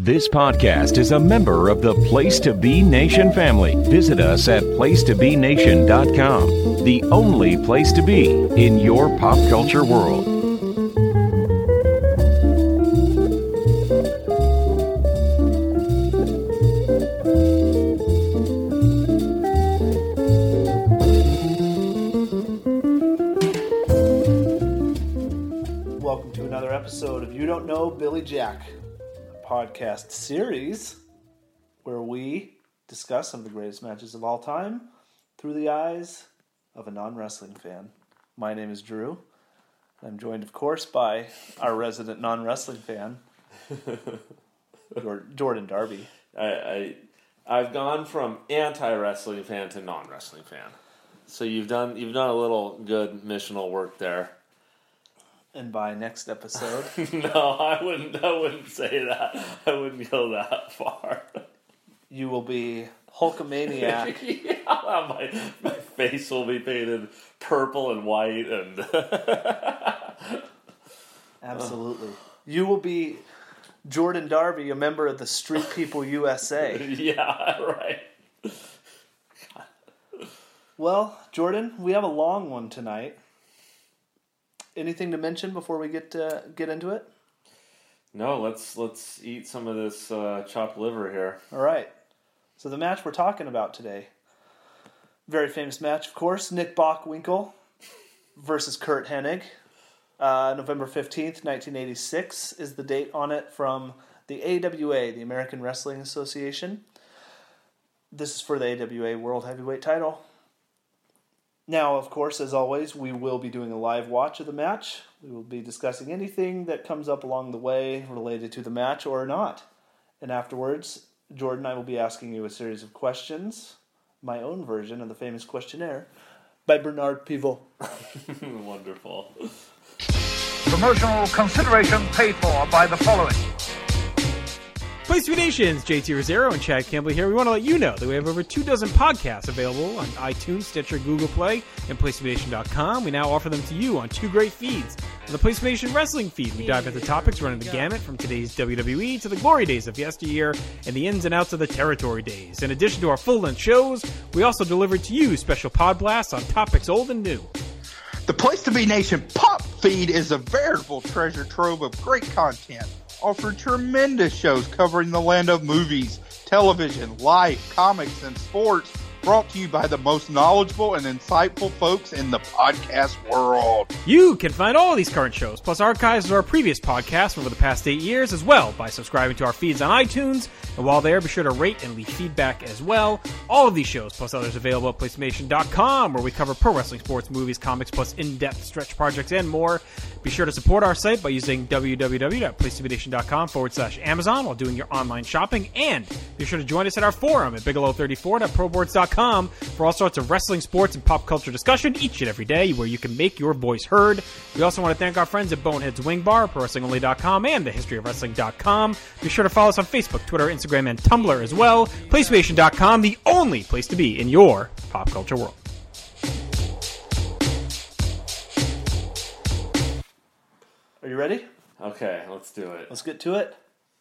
This podcast is a member of the Place to Be Nation family. Visit us at placetobenation.com, the only place to be in your pop culture world. Welcome to another episode of You Don't Know Billy Jack, a podcast series where we discuss some of the greatest matches of all time through the eyes of a non-wrestling fan. My name is Drew. I'm joined, of course, by our resident non-wrestling fan, Jordan Darby. I've gone from anti-wrestling fan to non-wrestling fan. So you've done a little good missional work there. And by next episode... No, I wouldn't say that. I wouldn't go that far. You will be Hulkamaniac. Yeah, my face will be painted purple and white. And Absolutely. You will be Jordan Darby, a member of the Street People USA. Yeah, right. Well, Jordan, we have a long one tonight. Anything to mention before we get into it? No, let's eat some of this chopped liver here. All right. So the match we're talking about today, very famous match, of course, Nick Bockwinkel versus Curt Hennig. November 15th, 1986 is the date on it from the AWA, the American Wrestling Association. This is for the AWA World Heavyweight title. Now, of course, as always, we will be doing a live watch of the match. We will be discussing anything that comes up along the way related to the match or not. And afterwards, Jordan and I will be asking you a series of questions, my own version of the famous questionnaire, by Bernard Pivot. Wonderful. Promotional consideration paid for by the following. Place to Be Nations, JT Rosero and Chad Campbell here. We want to let you know that we have over 24 podcasts available on iTunes, Stitcher, Google Play, and PlaceToBeNation.com. We now offer them to you on two great feeds. On the Place to Be Nation Wrestling feed, we dive into topics running the gamut from today's WWE to the glory days of yesteryear and the ins and outs of the territory days. In addition to our full-length shows, we also deliver to you special pod blasts on topics old and new. The Place to Be Nation Pop feed is a veritable treasure trove of great content. Offer tremendous shows covering the land of movies, television, life, comics, and sports, brought to you by the most knowledgeable and insightful folks in the podcast world. You can find all of these current shows, plus archives of our previous podcasts over the past 8 years as well, by subscribing to our feeds on iTunes. And while there, be sure to rate and leave feedback as well. All of these shows, plus others available at PlaceToBeNation.com, where we cover pro wrestling, sports, movies, comics, plus in-depth stretch projects and more. Be sure to support our site by using www.placetobenation.com/Amazon while doing your online shopping. And be sure to join us at our forum at bigelow34.proboards.com for all sorts of wrestling, sports, and pop culture discussion each and every day, where you can make your voice heard. We also want to thank our friends at Bonehead's Wing Bar, ProWrestlingOnly.com, and TheHistoryOfWrestling.com. Be sure to follow us on Facebook, Twitter, Instagram, and Tumblr as well. PlaceToBeNation.com, the only place to be in your pop culture world. Are you ready? Okay, let's do it. Let's get to it.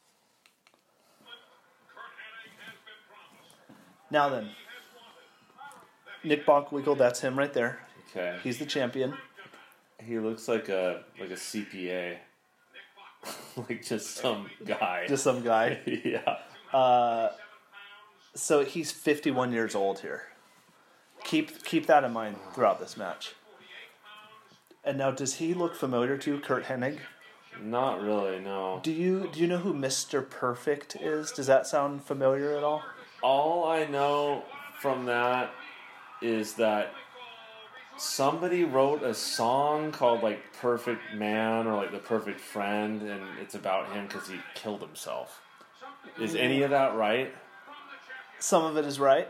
Now then, Nick Bockwinkel, that's him right there. Okay. He's the champion. He looks like a CPA. Like just some guy. Just some guy. Yeah. So he's 51 years old here. Keep that in mind throughout this match. And now, does he look familiar to you, Curt Hennig? Not really, no. Do you know who Mr. Perfect is? Does that sound familiar at all? All I know from that is that somebody wrote a song called like Perfect Man or like The Perfect Friend, and it's about him because he killed himself. Is any of that right? Some of it is right.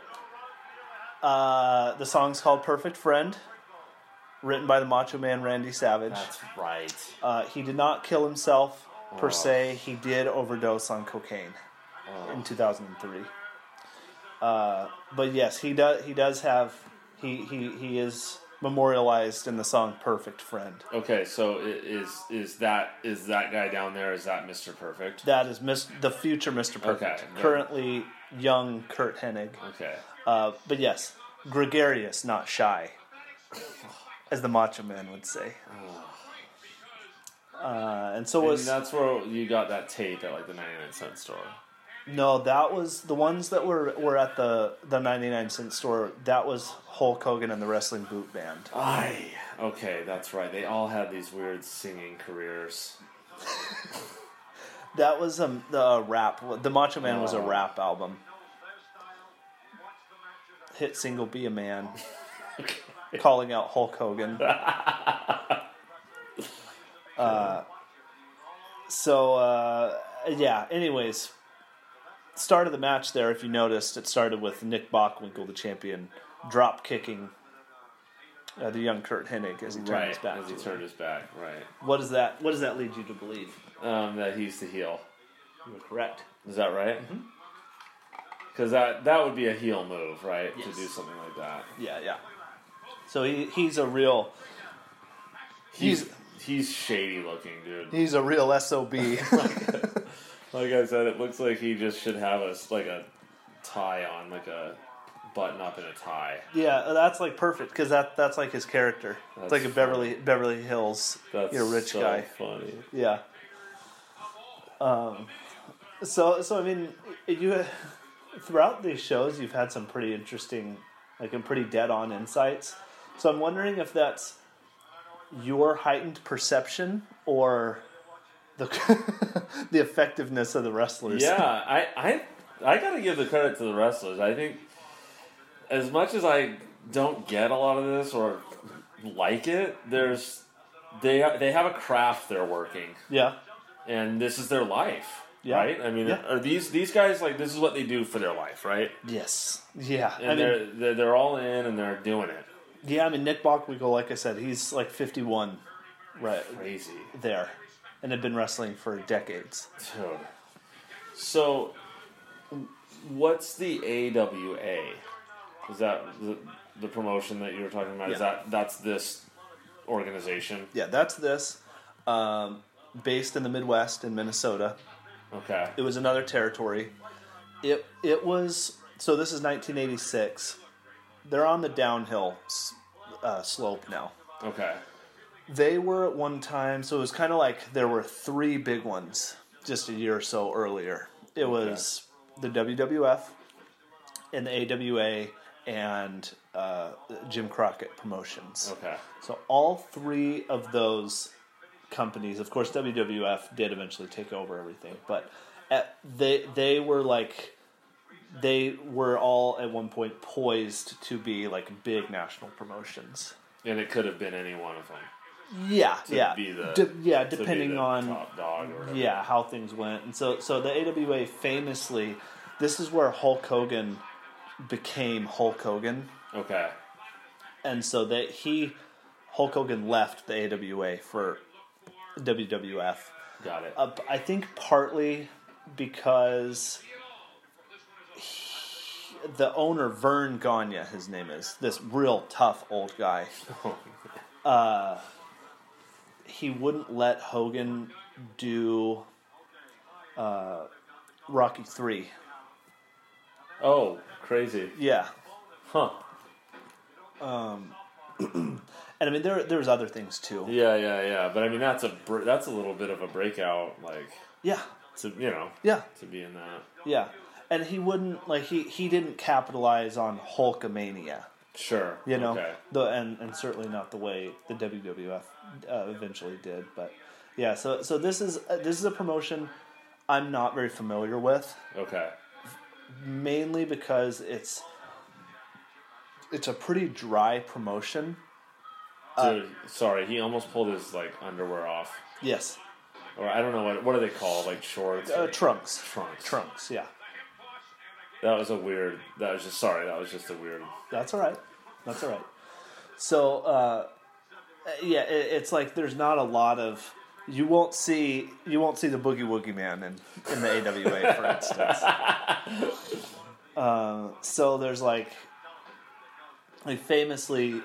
The song's called Perfect Friend, written by the Macho Man Randy Savage. That's right. He did not kill himself per se. He did overdose on cocaine in 2003. But yes, he does have. He is memorialized in the song "Perfect Friend." Okay, so is that guy down there? Is that Mr. Perfect? That is the future Mr. Perfect. Okay, good. Currently young Kurt Hennig. Okay. But yes, gregarious, not shy, as the Macho Man would say. And so And was that's where you got that tape at like the 99-cent store. no. That was the ones that were at the 99-cent store. That was Hulk Hogan and the Wrestling Boot Band. Okay, that's right. They all had these weird singing careers. That was the rap. The Macho Man was a Oh. rap album. Hit single "Be a Man," calling out Hulk Hogan. Yeah. Anyways, start of the match there. If you noticed, it started with Nick Bockwinkel, the champion, drop kicking the young Kurt Hennig as he turned his back. As he to him. turned his back, right. What does that lead you to believe? That he's the heel. You were correct. Is that right? Because that would be a heel move, right? Yes. To do something like that. Yeah. So he's a real. He's shady looking, dude. He's a real SOB. Like I said, it looks like he just should have a tie on, like a button up and a tie. Yeah, that's like perfect because that's like his character. It's That's like a Beverly Hills, That's rich so guy. funny. Yeah. So I mean, you throughout these shows you've had some pretty interesting, like, and pretty dead on insights. So I'm wondering if that's your heightened perception or the the effectiveness of the wrestlers. Yeah, I gotta give the credit to the wrestlers. I think as much as I don't get a lot of this or like it, they have a craft they're working, Yeah. and this is their life, Yeah. right? I mean, Yeah. are these guys, like, this is what they do for their life, right? Yes. Yeah. And they're all in and they're doing it. Yeah, I mean, Nick Bockwinkel, like I said, he's like 51 right Crazy. there and had been wrestling for decades. Dude. So, what's the AWA? Is that the promotion that you were talking about? Yeah. Is that's this organization? Yeah, that's this. Based in the Midwest in Minnesota. Okay. It was another territory. It was, so this is 1986. They're on the downhill slope now. Okay. They were at one time, so it was kind of like there were three big ones just a year or so earlier. It was the WWF and the AWA and Jim Crockett Promotions. Okay. So all three of those companies, of course, WWF did eventually take over everything, but they were like, they were all at one point poised to be like big national promotions. And it could have been any one of them. Yeah, To be the- depending on top dog or whatever. how things went. And so the AWA famously, this is where Hulk Hogan became Hulk Hogan. Okay. And so Hulk Hogan left the AWA for WWF. Got it. I think partly because the owner, Vern Gagne, his name is, this real tough old guy, he wouldn't let Hogan do Rocky 3. Oh, crazy. Yeah. Huh. And I mean, there's other things too. Yeah. But I mean, that's a little bit of a breakout, like, Yeah. to Yeah. to be in that. Yeah. And he wouldn't, like, he didn't capitalize on Hulkamania. Sure. You know, Okay. and certainly not the way the WWF eventually did, but yeah. So this is a promotion I'm not very familiar with, Okay. mainly because it's a pretty dry promotion. Dude, sorry, he almost pulled his, like, underwear off, Yes, or I don't know what are they called, like shorts. trunks. Trunks. Trunks. Yeah, That was just a weird. that's all right. That's all right. So yeah, it's like there's not a lot of. You won't see the Boogie Woogie Man in the AWA, for instance. So there's like, like famously,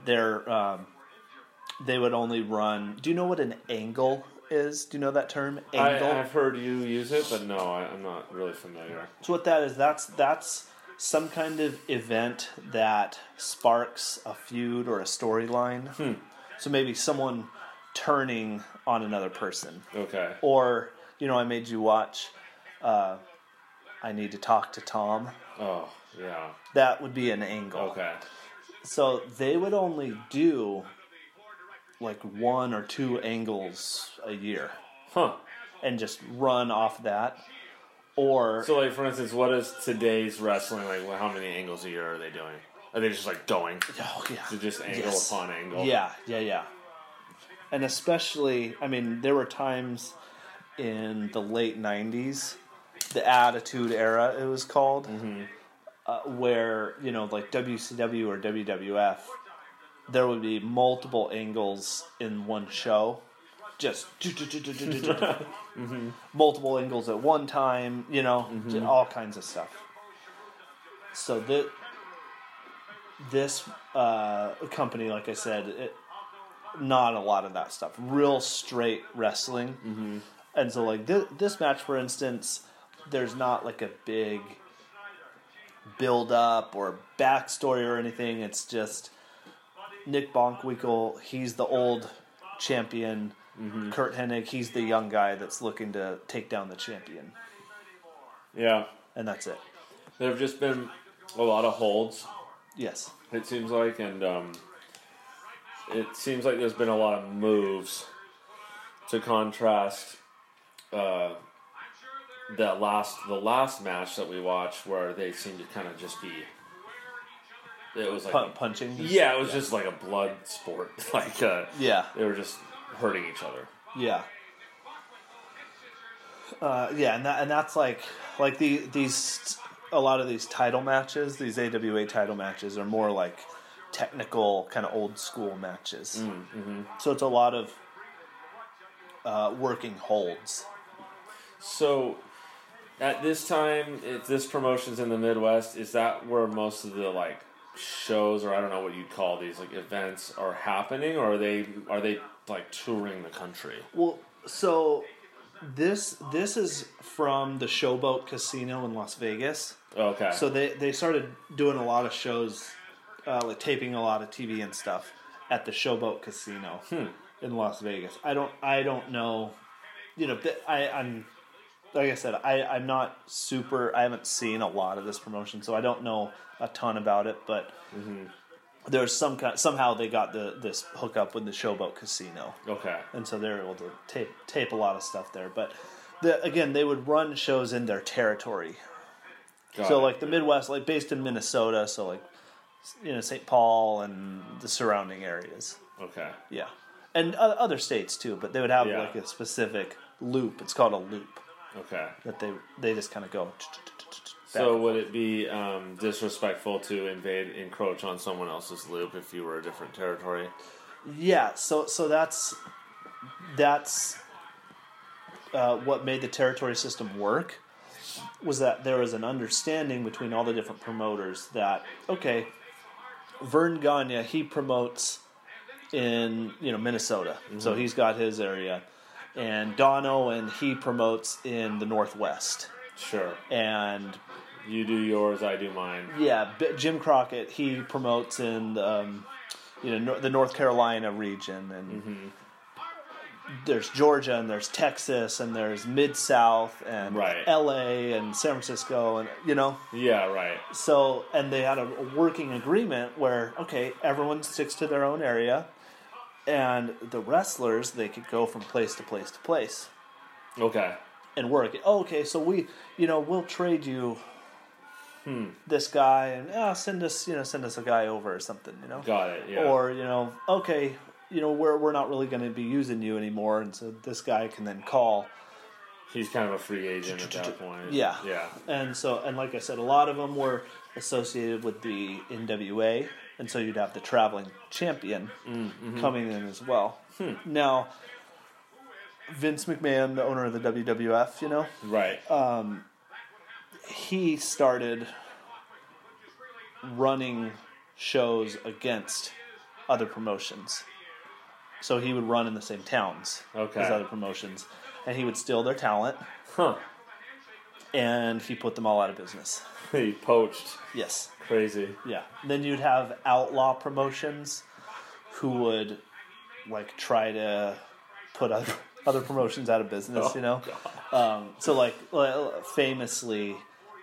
they would only run. Do you know what an angle is? Do you know that term? Angle. I've heard you use it, but no, I'm not really familiar. So what that is, that's some kind of event that sparks a feud or a storyline. So maybe someone turning on another person. Okay. Or, I made you watch I Need to Talk to Tom. Oh, yeah. That would be an angle. Okay. So they would only do like 1 or 2 angles a year. Huh. And just run off that. Or So, like, for instance, what is today's wrestling? Like, how many angles a year are they doing? Are they just, like, going? oh yeah. To just angle Yes. upon angle? Yeah. And especially, I mean, there were times in the late 90s, the Attitude Era, it was called, where, like WCW or WWF, there would be multiple angles in one show. Just multiple angles at one time, all kinds of stuff. So this company, like I said, not a lot of that stuff. Real straight wrestling. And so, like, this match, for instance, there's not, like, a big build-up or backstory or anything. It's just Nick Bockwinkel, he's the old champion. Kurt Hennig, he's the young guy that's looking to take down the champion. Yeah. And that's it. There have just been a lot of holds, Yes. it seems like, and it seems like there's been a lot of moves to contrast the last match that we watched, where they seemed to kind of just be. It was like Punching? Yeah, it was just like a blood sport. Like, Yeah. they were just hurting each other. Yeah. And that's like these a lot of these title matches, these AWA title matches, are more like technical kind of old school matches. So it's a lot of working holds. So, at this time, if this promotion's in the Midwest, is that where most of the like shows, or I don't know what you'd call these, like events, are happening, or are they like touring the country? Well, so this is from the Showboat Casino in Las Vegas. Okay. So they started doing a lot of shows, like taping a lot of TV and stuff at the Showboat Casino in Las Vegas. I don't know, I'm like I said, I'm not super. I haven't seen a lot of this promotion, so I don't know a ton about it. But there's somehow they got this hookup with the Showboat Casino. Okay. And so they're able to tape a lot of stuff there. But again, they would run shows in their territory. Got So it. like the Midwest, like based in Minnesota, so like St. Paul and the surrounding areas. Okay. Yeah, and other states too. But they would have Yeah. like a specific loop. It's called a loop Okay. that they just kind of go. So would it be disrespectful to encroach on someone else's loop if you were a different territory? Yeah, so that's what made the territory system work, was that there was an understanding between all the different promoters that, okay, Vern Gagne, he promotes in Minnesota, so he's got his area, and Don Owen, he promotes in the Northwest, Sure. and You do yours, I do mine. yeah, Jim Crockett, he promotes in the North Carolina region, and there's Georgia, and there's Texas, and there's Mid-South, and Right. LA, and San Francisco, and Yeah, right. So, and they had a working agreement where, okay, everyone sticks to their own area, and the wrestlers, they could go from place to place to place Okay. and work. Oh, okay, so we'll trade you this guy, and send us a guy over or something, Got it, yeah. Or okay, we're not really going to be using you anymore, and so this guy can then call. He's kind of a free agent at that point. Yeah. Yeah. And like I said, a lot of them were associated with the NWA, and so you'd have the traveling champion coming in as well. Now, Vince McMahon, the owner of the WWF, Right. he started running shows against other promotions. So he would run in the same towns Okay. as other promotions, and he would steal their talent, Huh. and he put them all out of business. He poached. Yes. Crazy. Yeah. Then you'd have outlaw promotions who would like try to put other promotions out of business, you know? So like famously,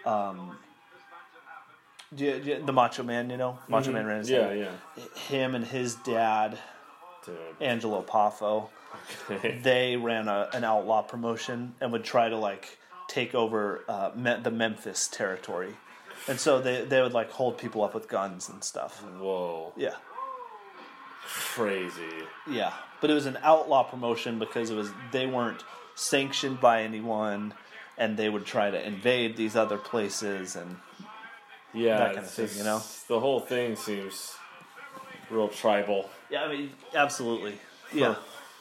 the Macho Man, you know? Macho Man ran his Yeah, yeah. Him and his dad, Dude. Angelo Poffo, Okay. they ran an outlaw promotion and would try to like take over the Memphis territory. And so they would like hold people up with guns and stuff. Whoa. Yeah. Crazy. Yeah. But it was an outlaw promotion because they weren't sanctioned by anyone, and they would try to invade these other places and Yeah, that kind of it's thing, just- you know? The whole thing seems real tribal. yeah, I mean, absolutely. Yeah.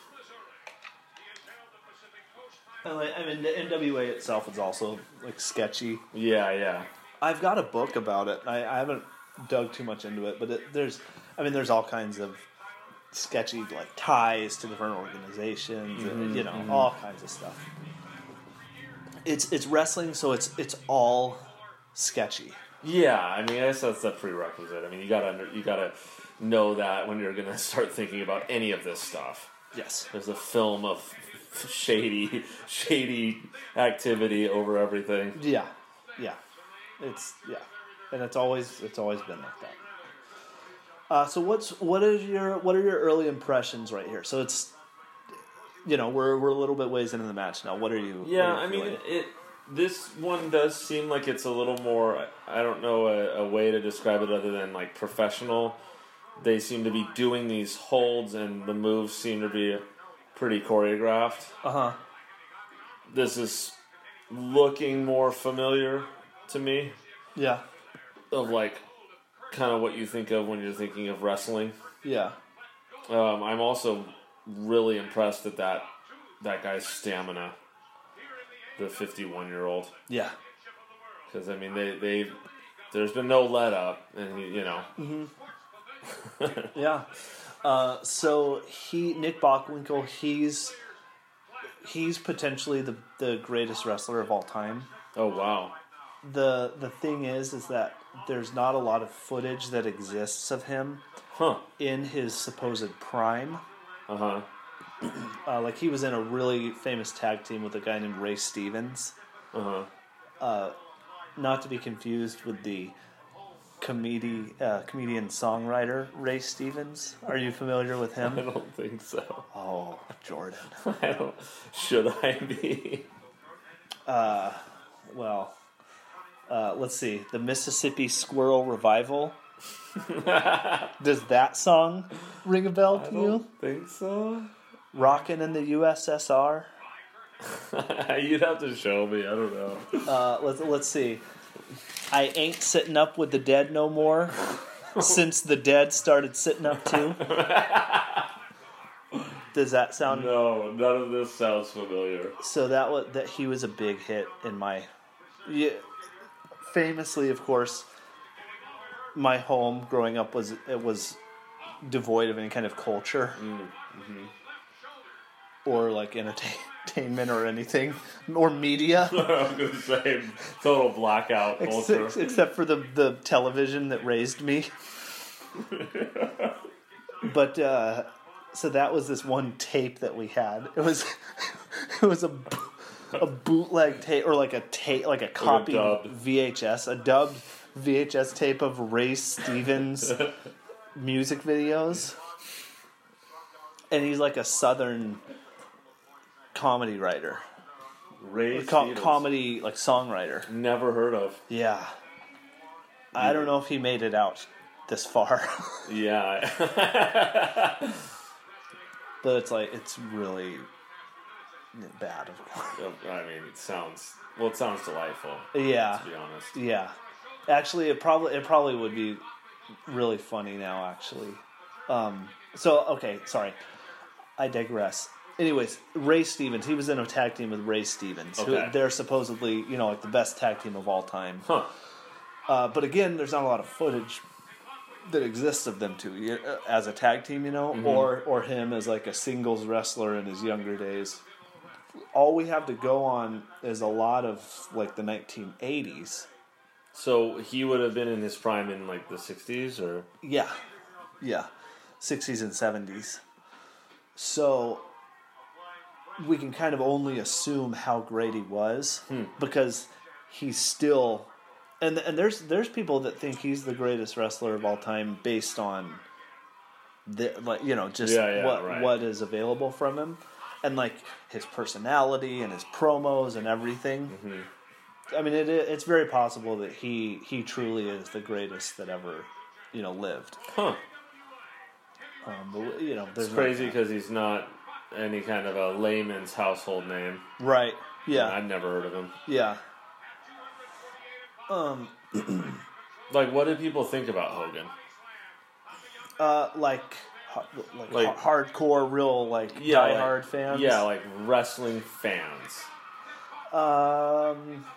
And I mean, the NWA itself is also like sketchy. Yeah, yeah. I've got a book about it. I haven't dug too much into it, but there's all kinds of sketchy like ties to different organizations, and, you know, all kinds of stuff. It's wrestling, so it's all sketchy. Yeah, I mean, I guess that's a prerequisite. I mean, you gotta know that when you're gonna start thinking about any of this stuff. Yes. There's a film of shady activity over everything. Yeah. Yeah. And it's always been like that. So what are your early impressions right here? So it's, you know, we're a little bit ways into the match now. What are you? Yeah, what are I you mean, feeling? this one does seem like it's a little more, I don't know a way to describe it other than like professional. They seem to be doing these holds, and the moves seem to be pretty choreographed. Uh-huh. This is looking more familiar to me, Yeah. of like kind of what you think of when you're thinking of wrestling. Yeah. I'm also really impressed at that guy's stamina, the 51-year-old. Yeah. Because I mean, there's been no let up, and you know. Yeah. So Nick Bockwinkel, he's potentially the greatest wrestler of all time. Oh wow. The thing is that there's not a lot of footage that exists of him Huh. in his supposed prime. Uh-huh. Like he was in a really famous tag team with a guy named Ray Stevens. Uh-huh. Not to be confused with the comedian songwriter Ray Stevens. Are you familiar with I him? don't think so. Oh, Jordan. Should I be? Well, let's see. The Mississippi Squirrel Revival. Does that song ring a bell to I you? don't think so. Rockin' in the USSR. You'd have to show me. I don't know. Let's see. I ain't sitting up with the dead no more since the dead started sitting up too. Does that sound? No, none of this sounds familiar. So that he was a big hit in my. Yeah, famously, of course, my home growing up was devoid of any kind of culture or like entertainment or anything or media. I was going to say total blackout culture. Except for the television that raised me. But so that was this one tape that we had. It was a bootleg tape or like a copy dubbed. VHS, a dubbed VHS tape of Ray Stevens music videos. And he's like a southern comedy writer. Ray Stevens. Comedy like songwriter. Never heard of. Yeah. I don't know if he made it out this far. Yeah. But it's really bad, of course. I mean, it sounds delightful. Yeah. To be honest. Yeah. Actually, it probably would be really funny now, actually. So, okay, sorry. I digress. Anyways, Ray Stevens, he was in a tag team with Ray Stevens. Okay. They're supposedly, like the best tag team of all time. Huh. But again, there's not a lot of footage that exists of them two as a tag team, or him as like a singles wrestler in his younger days. All we have to go on is a lot of like the 1980s. So he would have been in his prime in like the 60s, or Yeah, 60s and 70s. So we can kind of only assume how great he was because he's still, and there's people that think he's the greatest wrestler of all time based on what is available from him, and like his personality and his promos and everything. I mean, it's very possible that he truly is the greatest that ever lived. Huh. But, there's It's crazy because he's not any kind of a layman's household name. Right. Yeah. I've never heard of him. Yeah. Like, what do people think about Hogan? Like hardcore, real diehard fans. Yeah, like wrestling fans. A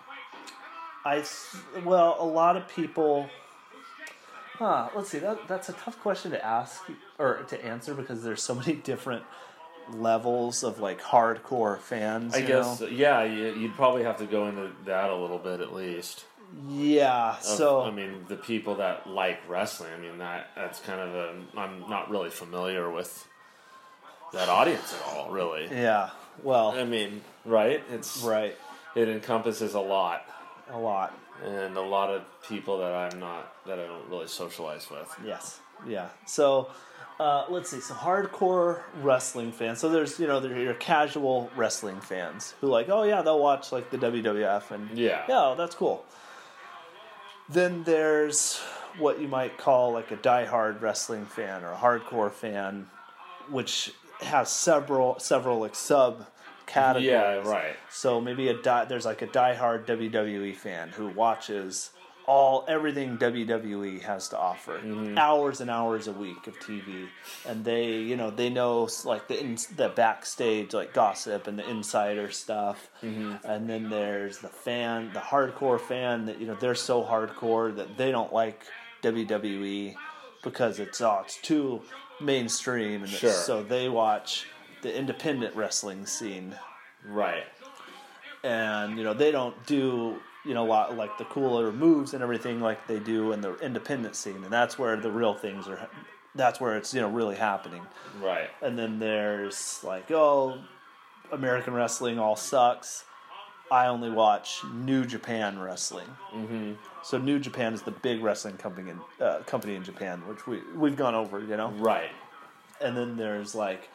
lot of people. Let's see. That's a tough question to ask or to answer because there's so many different levels of like hardcore fans. I guess, yeah, you'd probably have to go into that a little bit at least. Yeah. I mean, the people that like wrestling. I mean, that's kind of I'm not really familiar with that audience at all, really. Yeah. Well, I mean, right? It's right. It encompasses a lot. A lot. And a lot of people that I don't really socialize with. Yes. Yeah. So, let's see. So hardcore wrestling fans. So there's your casual wrestling fans who like, oh yeah, they'll watch like the WWF and yeah, that's cool. Then there's what you might call like a diehard wrestling fan or a hardcore fan, which has several like sub categories. Yeah, right. So maybe there's like a diehard WWE fan who watches everything WWE has to offer, hours and hours a week of TV, and they know like the backstage like gossip and the insider stuff, and then there's the hardcore fan that they're so hardcore that they don't like WWE because it's too mainstream, and so they watch the independent wrestling scene, right? And they don't do a lot like the cooler moves and everything like they do in the independent scene, and that's where the real things are. That's where it's really happening, right? And then there's like, American wrestling all sucks. I only watch New Japan Wrestling. Mm-hmm. So New Japan is the big wrestling company in Japan, which we've gone over, right? And then there's like,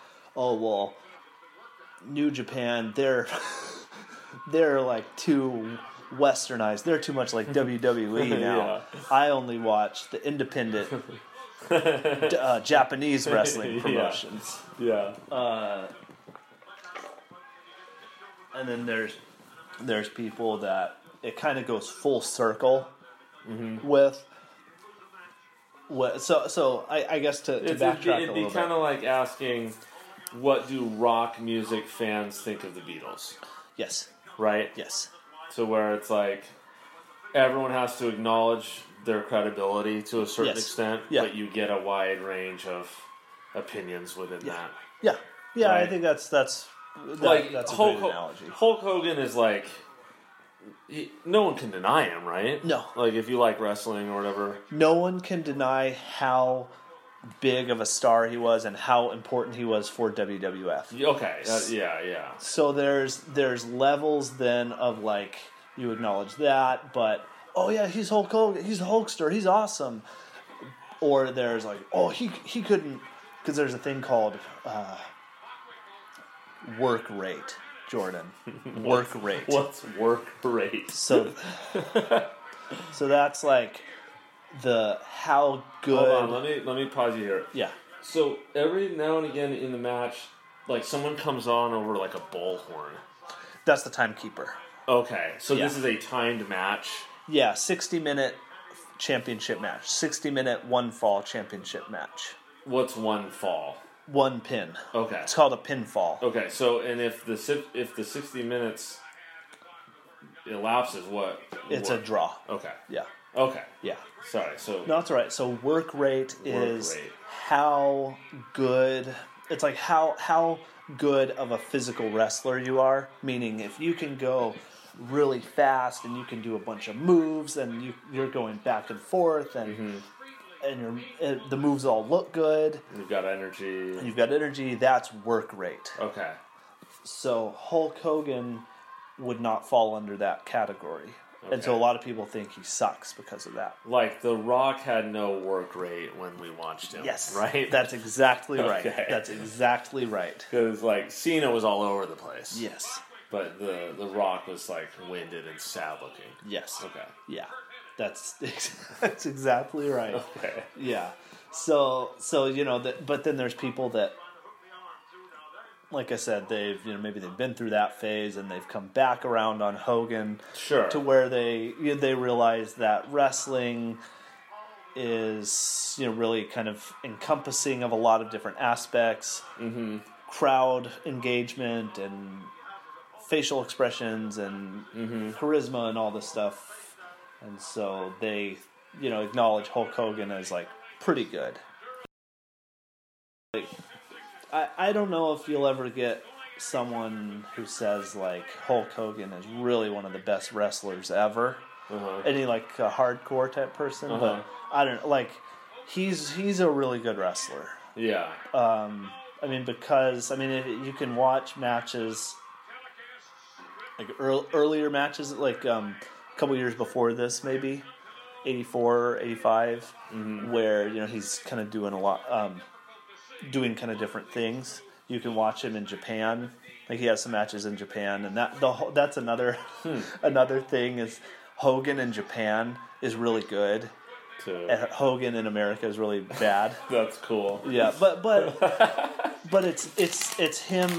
New Japan, they're like too westernized. They're too much like WWE now. Yeah. I only watch the independent Japanese wrestling promotions. Yeah. And then there's people that it kind of goes full circle with. So I guess to backtrack it'd be kind of like asking, what do rock music fans think of the Beatles? Yes. Right? Yes. So where it's like everyone has to acknowledge their credibility to a certain extent, but you get a wide range of opinions within that. Yeah. Yeah, right? I think that's like that's a good analogy. Hulk Hogan is like, no one can deny him, right? No. Like if you like wrestling or whatever. No one can deny how big of a star he was and how important he was for WWF. Okay, yeah. So there's levels then of like, you acknowledge that, but he's Hulk Hogan, he's a Hulkster, he's awesome. Or there's like, he couldn't, because there's a thing called work rate, Jordan. Work rate. What's work rate? So that's like how good. Hold on, let me pause you here. Yeah. So every now and again in the match, like someone comes on over like a bullhorn. That's the timekeeper. Okay, so this is a timed match. Yeah, 60-minute championship match. 60-minute one fall championship match. What's one fall? One pin. Okay. It's called a pinfall. Okay, so and if the 60 minutes elapses, what? It's a draw. Okay. Yeah. Okay. Yeah. Sorry. So No, that's all right. So work rate is rate. how good. It's like how good of a physical wrestler you are. Meaning, if you can go really fast and you can do a bunch of moves and you're going back and forth and the moves all look good. you've got energy. You've got energy. That's work rate. Okay. So Hulk Hogan would not fall under that category. And so a Okay. lot of people think he sucks because of that. Like The Rock had no work rate when we watched him. Yes. Right. That's exactly right. Okay. That's exactly right. Because like Cena was all over the place. Yes. But the Rock was like winded and sad looking. Yes. Okay. Yeah. That's exactly right. Okay. Yeah. So that, but then there's people that, like I said, maybe they've been through that phase and they've come back around on Hogan. Sure. To where they realize that wrestling is really kind of encompassing of a lot of different aspects, crowd engagement and facial expressions and charisma and all this stuff, and so they acknowledge Hulk Hogan as like pretty good. Like, I don't know if you'll ever get someone who says like Hulk Hogan is really one of the best wrestlers ever. Any like a hardcore type person, but I don't like he's a really good wrestler. Yeah. Because you can watch matches like earlier matches like a couple years before this, maybe 84, 85, where he's kind of doing a lot. Doing kind of different things. You can watch him in Japan. Like he has some matches in Japan, and that's another another thing is Hogan in Japan is really good. And Hogan in America is really bad. That's cool. Yeah, but it's him.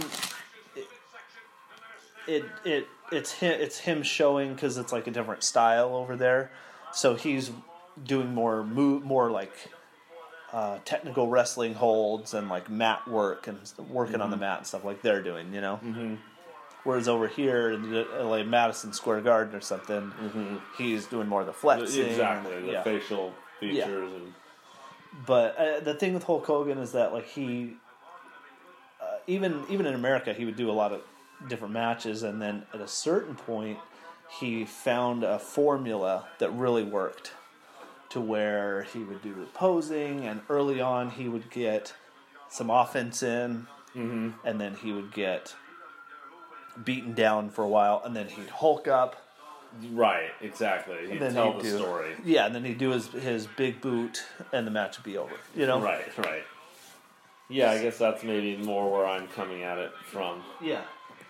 It's him showing because it's like a different style over there. So he's doing more like. Technical wrestling holds and like mat work and working on the mat and stuff like they're doing, Whereas over here in like Madison Square Garden or something, he's doing more of the flexing. Exactly, the facial features. And But the thing with Hulk Hogan is that like he, even in America, he would do a lot of different matches, and then at a certain point, he found a formula that really worked. To where he would do the posing, and early on he would get some offense in, and then he would get beaten down for a while, and then he'd Hulk up. Right, exactly. He'd tell the story. Yeah, and then he'd do his big boot, and the match would be over. Right. Yeah, I guess that's maybe more where I'm coming at it from. Yeah.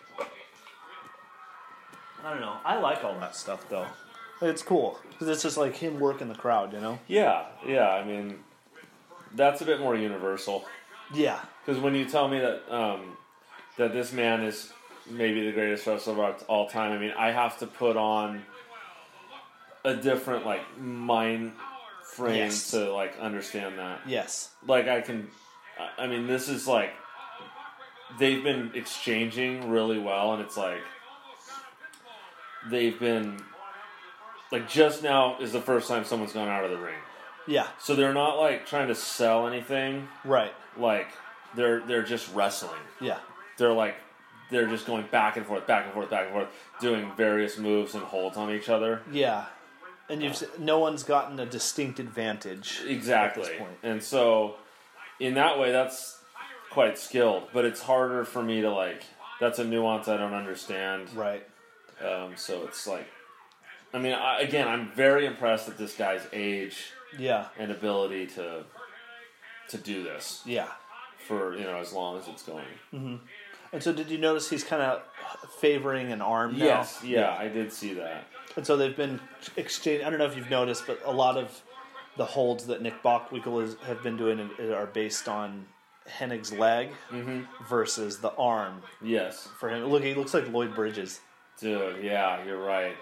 I don't know. I like all that stuff, though. It's cool because it's just like him working the crowd, Yeah. I mean, that's a bit more universal. Yeah. Because when you tell me that that this man is maybe the greatest wrestler of all time, I mean, I have to put on a different like mind frame to like understand that. Yes. Like I mean, this is like they've been exchanging really well, and it's like they've been. Like, just now is the first time someone's gone out of the ring. Yeah. So they're not, like, trying to sell anything. Right. Like, they're just wrestling. Yeah. They're just going back and forth, doing various moves and holds on each other. Yeah. And no one's gotten a distinct advantage. Exactly. At this point. And so, in that way, that's quite skilled. But it's harder for me to, like, that's a nuance I don't understand. Right. So it's like, I mean, again, I'm very impressed at this guy's age and ability to do this. Yeah. For, as long as it's going. Mm-hmm. And so did you notice he's kind of favoring an arm now? Yes, yeah, I did see that. And so they've been exchanging, I don't know if you've noticed, but a lot of the holds that Nick Bockwinkel have been doing are based on Hennig's leg versus the arm. Yes. For him. Look, he looks like Lloyd Bridges. Dude, yeah, you're right.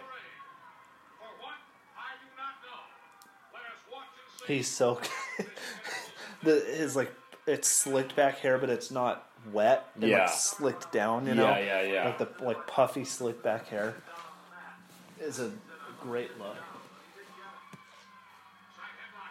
He's so his like it's slicked back hair, but it's not wet. It's like slicked down, Yeah. Like the puffy slicked back hair is a great look.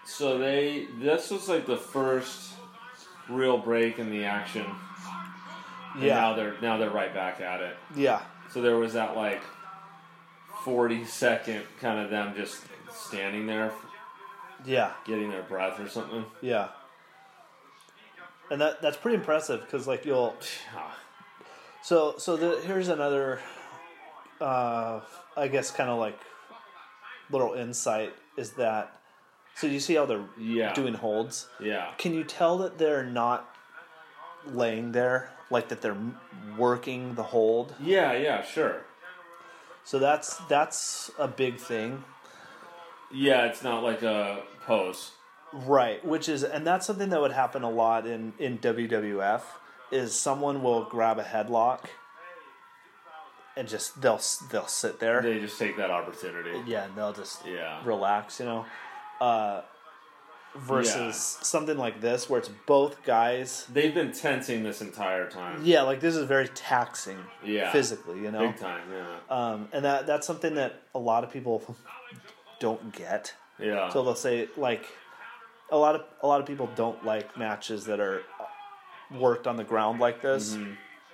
So this was like the first real break in the action. And Yeah. now they're right back at it. Yeah. So there was that like 40-second kind of them just standing there, Yeah. getting their breath or something. Yeah. And that's pretty impressive because like you'll. Here's another, I guess, kind of like little insight is that. So you see how they're doing holds. Yeah. Can you tell that they're not laying there, like that they're working the hold? Yeah, sure. So that's a big thing. Yeah, it's not like a pose. Right, and that's something that would happen a lot in WWF is someone will grab a headlock and just they'll sit there. They just take that opportunity. Yeah, and they'll just Yeah. relax, versus something like this where it's both guys. They've been tensing this entire time. Yeah, like this is very taxing physically, Big time, yeah. And that's something that a lot of people don't get. Yeah. So they'll say like a lot of people don't like matches that are worked on the ground like this. Mm-hmm.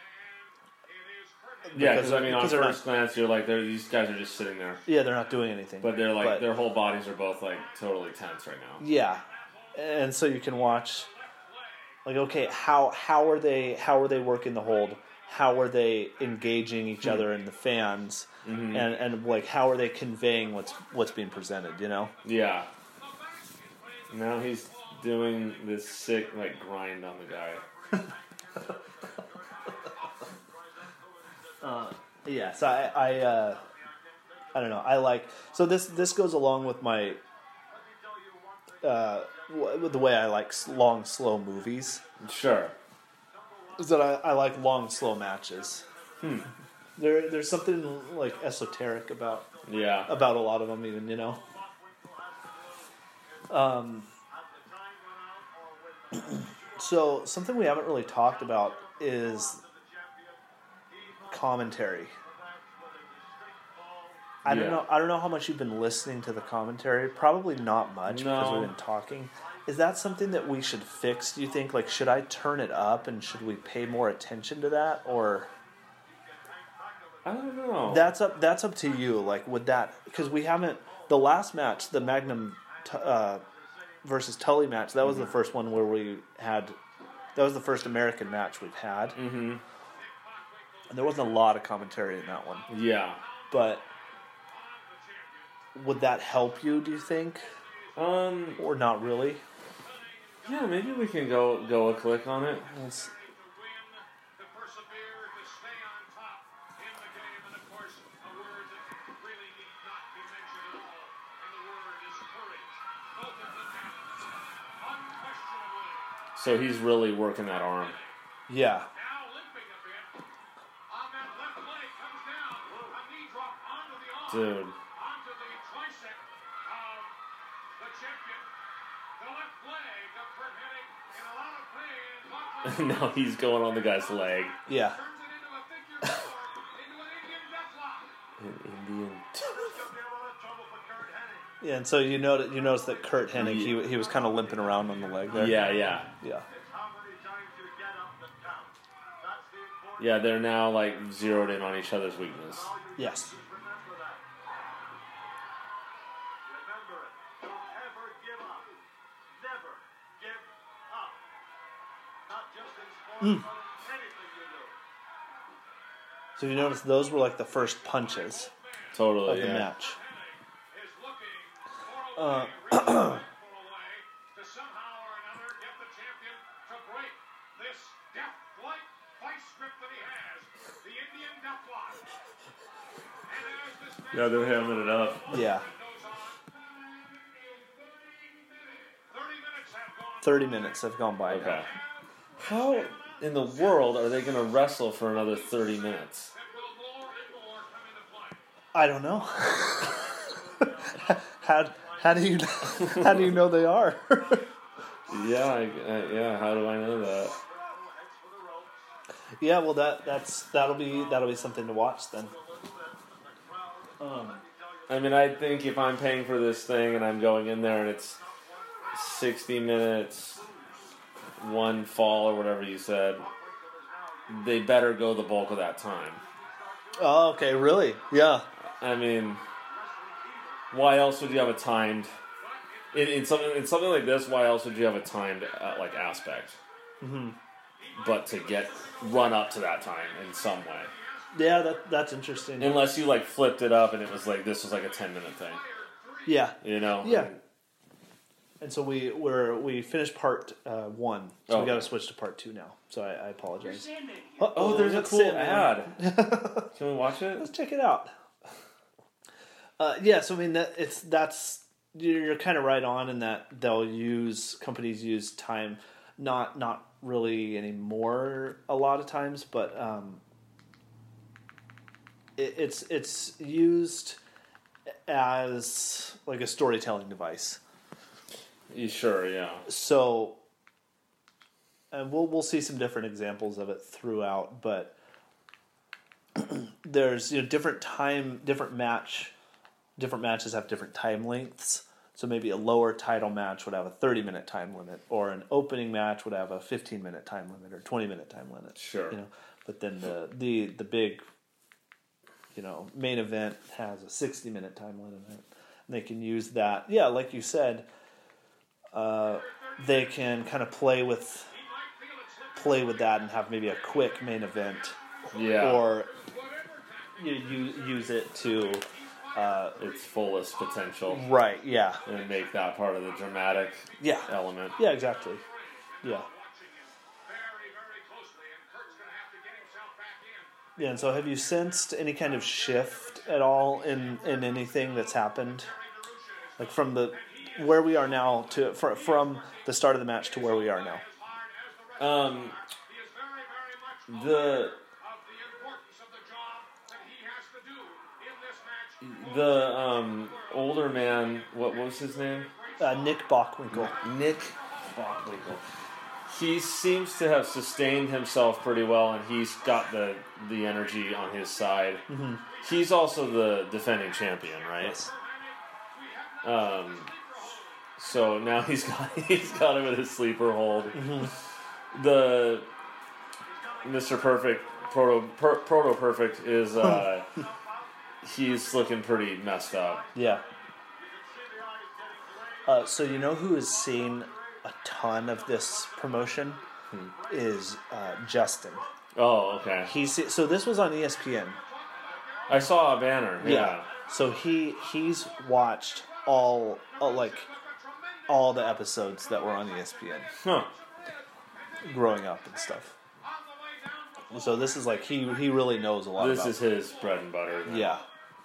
Yeah, because I mean, on because they're first glance, you're like, these guys are just sitting there. Yeah, they're not doing anything. But they're like, their whole bodies are both like totally tense right now. Yeah, and so you can watch, like, okay, how are they working the hold? How are they engaging each other and the fans? Mm-hmm. And like, how are they conveying what's being presented? Yeah. Now he's doing this sick like grind on the guy. Yeah, so I don't know. I like so this goes along with my with the way I like long slow movies. Sure. Is that I like long slow matches. There's something like esoteric about a lot of them even So something we haven't really talked about is commentary. I don't know how much you've been listening to the commentary. Probably not much because we've been talking. Is that something that we should fix? Do you think, like, should I turn it up and should we pay more attention to that, or I don't know. That's up to you. Like, would that, because we haven't, the last match, the Magnum versus Tully match, that was the first one where we had, that was the first American match we've had. Mm-hmm. And there wasn't a lot of commentary in that one. Yeah. But would that help you, do you think? Or not really? Yeah, maybe we can go a click on it. So he's really working that arm. Yeah. Dude. Now he's going on the guy's leg. Yeah. An Indian. Yeah, and so you notice that Kurt Hennig, he was kind of limping around on the leg there. Yeah. Yeah, they're now like zeroed in on each other's weakness. Yes. So you notice those were like the first punches Totally, of the match. Yeah, they're hamming it up. Yeah. 30 minutes have gone by Okay. now. How in the world are they going to wrestle for another 30 minutes? I don't know. How do you know they are? Yeah, how do I know that? Yeah, well that'll be something to watch then. I mean, I think if I'm paying for this thing and I'm going in there and it's 60 minutes, one fall or whatever you said, they better go the bulk of that time. Oh, okay, really? Yeah. I mean, why else would you have a timed in something like this? Why else would you have a timed like aspect? Mm-hmm. But to run up to that time in some way. Yeah, that's interesting. Unless you like flipped it up and it was like this was like a 10-minute thing. Yeah. You know. Yeah. And so we finished part 1, so we got to switch to part 2 now. So I apologize. Oh, there's a cool ad. Can we watch it? Let's check it out. So I mean you're kind of right on in that companies use time, not really anymore a lot of times, but it's used as like a storytelling device. Sure, yeah. So, and we'll see some different examples of it throughout, but there's different matches have different time lengths. So maybe a lower title match would have a 30-minute time limit, or an opening match would have a 15-minute time limit or 20-minute time limit. Sure. But then the big main event has a 60-minute time limit, and they can use that. Yeah, like you said, they can kind of play with that and have maybe a quick main event. Yeah. Or you use it to its fullest potential. Right, yeah. And make that part of the dramatic element. Yeah, exactly. Yeah. Yeah, and so have you sensed any kind of shift at all in anything that's happened? Like from where we are now from the start of the match to where we are now? The older man, what was his name? Nick Bockwinkel. Nick Bockwinkel. He seems to have sustained himself pretty well, and he's got the energy on his side. Mm-hmm. He's also the defending champion, right? Yes. So now he's got him in his sleeper hold. Mm-hmm. The Mr. Perfect, Proto Perfect is he's looking pretty messed up. Yeah. So you know who has seen a ton of this promotion is Justin. Oh, okay. So this was on ESPN. I saw a banner. Yeah. So he's watched all the episodes that were on ESPN. Huh. Growing up and stuff. So this is like he really knows a lot. This is his bread and butter. Then. Yeah.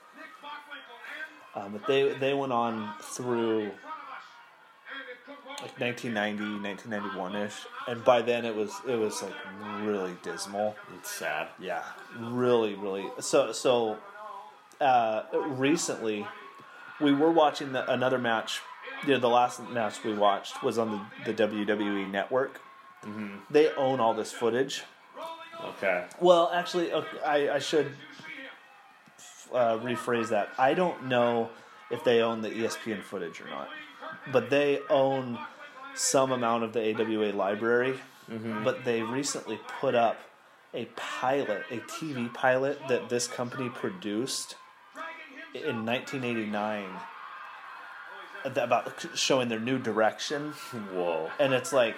But they went on through like 1990, 1991-ish, and by then it was like really dismal. It's sad. Yeah, really, really. So recently we were watching another match. The last match we watched was on the WWE Network. Mm-hmm. They own all this footage. Okay. Well, actually, I should rephrase that. I don't know if they own the ESPN footage or not, but they own some amount of the AWA library. Mm-hmm. But they recently put up a TV pilot that this company produced in 1989 about showing their new direction. Whoa. And it's like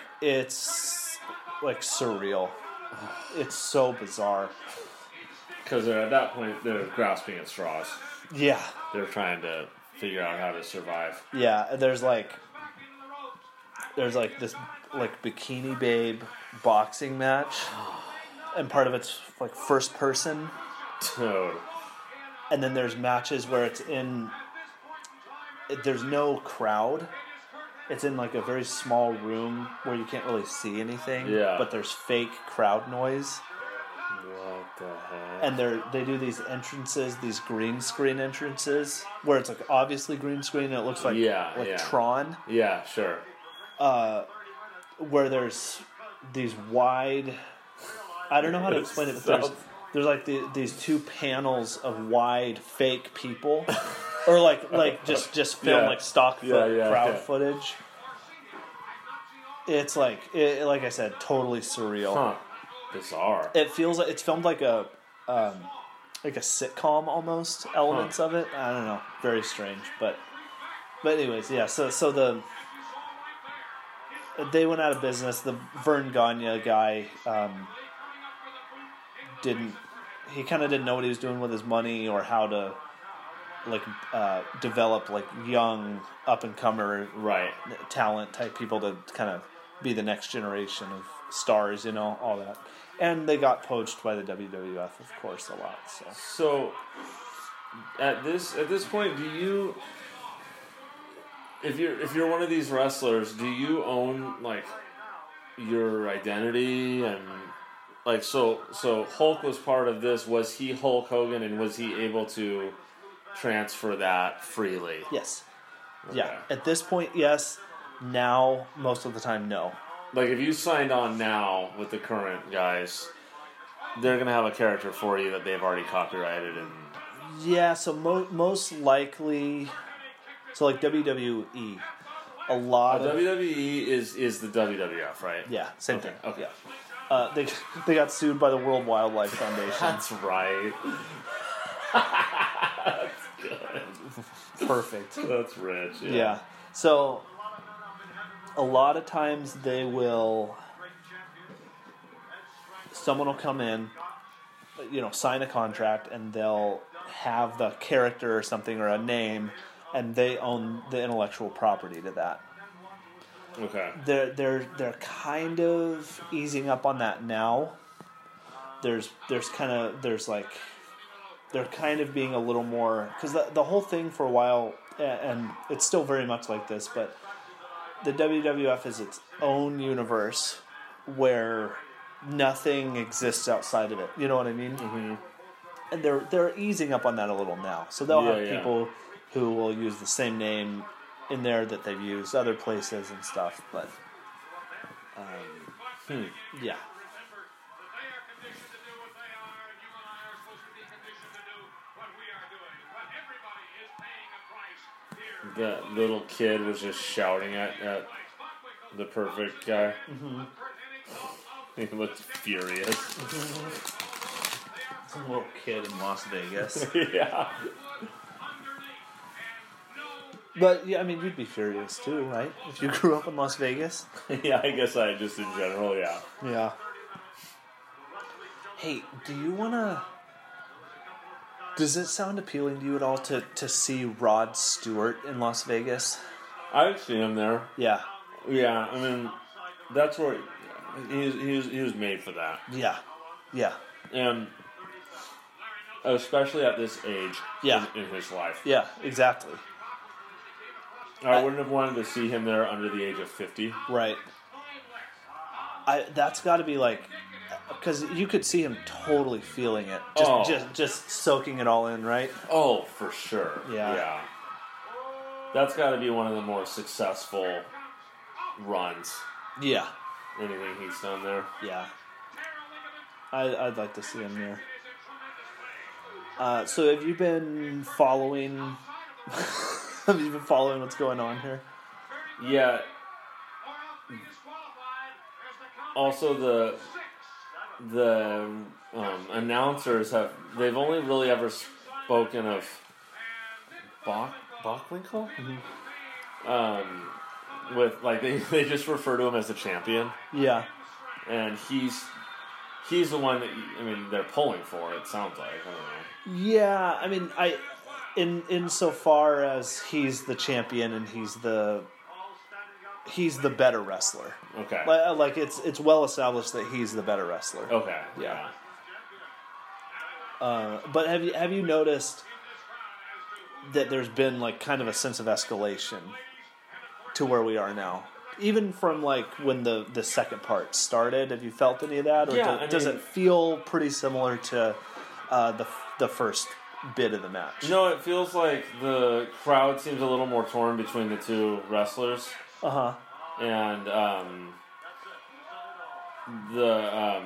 surreal. It's so bizarre. Because at that point, they're grasping at straws. Yeah. They're trying to figure out how to survive. Yeah, there's like this like Bikini Babe boxing match. And part of it's like first person. Dude. And then there's matches where there's no crowd. It's in like a very small room where you can't really see anything. Yeah. But there's fake crowd noise. What the heck? And they do these entrances, these green screen entrances, where it's like obviously green screen and it looks like Tron. Yeah, sure. Where there's these wide, I don't know how to explain it, but there's like these two panels of wide fake people. Or like just film like stock crowd footage. It's like I said, totally surreal. Huh. Bizarre. It feels like it's filmed like a sitcom almost. Elements of it. I don't know. Very strange, but anyways, yeah. So they went out of business. The Vern Gagne guy he kind of didn't know what he was doing with his money or how to develop young up and comer Right. talent type people to kind of be the next generation of stars, all that. And they got poached by the WWF, of course, a lot. So at this point, do you, if you're one of these wrestlers, do you own your identity and so Hulk was part of this? Was he Hulk Hogan, and was he able to transfer that freely? Yes. Okay. Yeah. At this point, yes. Now, most of the time, no. If you signed on now with the current guys, they're gonna have a character for you that they've already copyrighted and. Yeah. So most likely, WWE, a lot of WWE is the WWF, right? yeah, same Okay, thing. okay. Yeah. They got sued by the World Wildlife Foundation. That's right. That's good. Perfect. That's rich. Yeah. So a lot of times someone will come in, sign a contract, and they'll have the character or something or a name, and they own the intellectual property to that. Okay. They're kind of easing up on that now. They're kind of being a little more, because the whole thing for a while, and it's still very much like this, but the WWF is its own universe where nothing exists outside of it. You know what I mean? Mm-hmm. And they're easing up on that a little now. So they'll have Yeah. people who will use the same name in there that they've used other places and stuff. But yeah. That little kid was just shouting at the perfect guy. Mm-hmm. He looked furious. Some little kid in Las Vegas. Yeah. But yeah, I mean, you'd be furious too, right? If you grew up in Las Vegas. Yeah, I guess I just in general, yeah. Yeah. Hey, do you want to... Does it sound appealing to you at all to see Rod Stewart in Las Vegas? I've seen him there. Yeah. Yeah, I mean, that's where he was made for that. Yeah. Yeah. And especially at this age Yeah. in his life. Yeah, exactly. I wouldn't have wanted to see him there under the age of 50. Right. That's got to be because you could see him totally feeling it, just soaking it all in, right? Oh, for sure. Yeah. That's got to be one of the more successful runs. Yeah. Anything he's done there. Yeah. I'd like to see him there. So have you been following? Have you been following what's going on here? Yeah. Also, the announcers they've only really ever spoken of Bockwinkel? Mm-hmm. With they just refer to him as the champion. Yeah. And he's the one that they're pulling for. It sounds like, I don't know. Yeah, I mean, in so far as he's the champion and he's the better wrestler. Okay. It's well established that he's the better wrestler. Okay. Yeah. But have you noticed that there's been kind of a sense of escalation to where we are now? Even from when the second part started, have you felt any of that, or does it feel pretty similar to the first bit of the match? No, it feels like the crowd seems a little more torn between the two wrestlers. Uh-huh. And the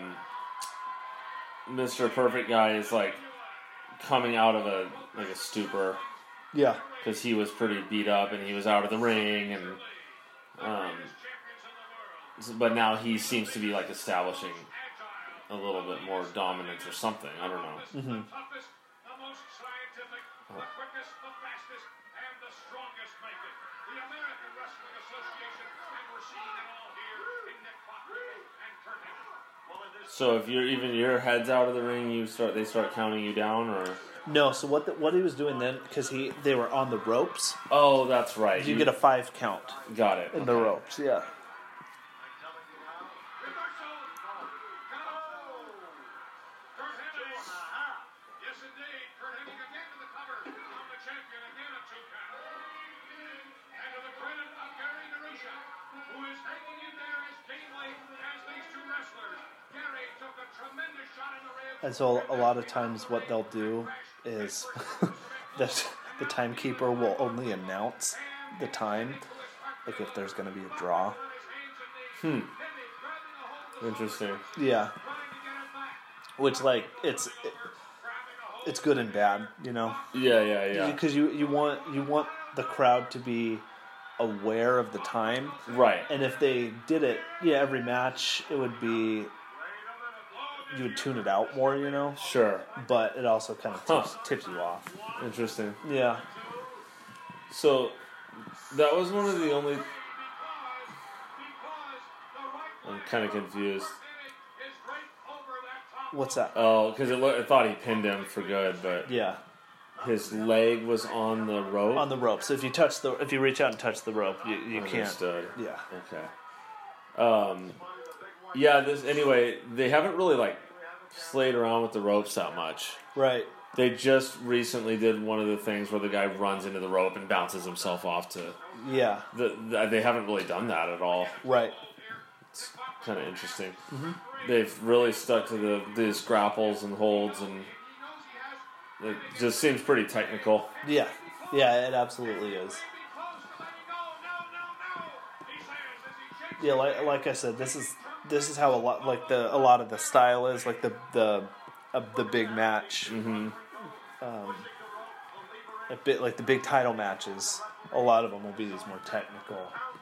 Mr. Perfect guy is coming out of a stupor. Yeah. Because he was pretty beat up and he was out of the ring, and but now he seems to be like establishing a little bit more dominance or something. I don't know. Mm-hmm. The most scientific, the quickest, the fastest, and the strongest make it. The American Wrestling Association, and we're seeing it all here in Nick Bockwinkel and Kurt Hennig. So if your head's out of the ring, they start counting you down, or No, so what he was doing then, because they were on the ropes, oh, that's right. you get a 5 count got it in the ropes, yeah. Yes, indeed. Kurt Hennig again to the cover from the champion, again a 2 count. And to the credit of Gary DeRusha, who is hanging in there as gamely as these 2 wrestlers. Gary took a tremendous shot in the ribs. And so a lot of times what they'll do is that the timekeeper will only announce the time, like if there's going to be a draw. Interesting. Yeah. Which, like, it's good and bad, you know? Yeah. Because you want the crowd to be aware of the time. Right. And if they did it, every match, it would be, you would tune it out more, you know? Sure. But it also kind of tips you off. Interesting. Yeah. So that was one of the only. I'm kind of confused. What's that? Oh, because I thought he pinned him for good, but Yeah. his leg was on the rope. On the rope. So if you reach out and touch the rope, you can't. Understood. Yeah. Okay. Yeah. Anyway, they haven't really like played around with the ropes that much. Right. They just recently did one of the things where the guy runs into the rope and bounces himself off to. Yeah. They haven't really done that at all. Right. It's kind of interesting. Mm-hmm. They've really stuck to these grapples and holds, and it just seems pretty technical. Yeah. Yeah, it absolutely is. Yeah, like I said, this is how a lot of the style is, like the big match. Mm-hmm. A bit like the big title matches. A lot of them will be these more technical.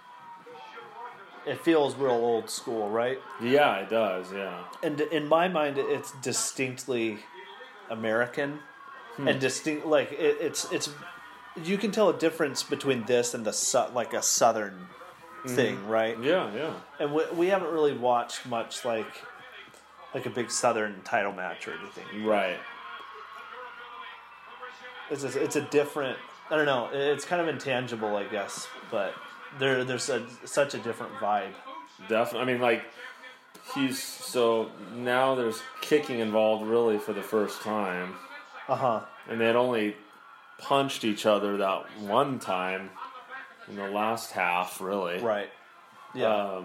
It feels real old school, right? Yeah, it does. Yeah. And in my mind, it's distinctly American, and distinct. Like it's you can tell a difference between this and a southern thing, right? Yeah. And we haven't really watched much like a big southern title match or anything. Right. It's a different. I don't know. It's kind of intangible, I guess, but there's such a different vibe. Definitely. I mean, like so now there's kicking involved really for the first time. And they had only punched each other that one time in the last half, really. Right. Yeah.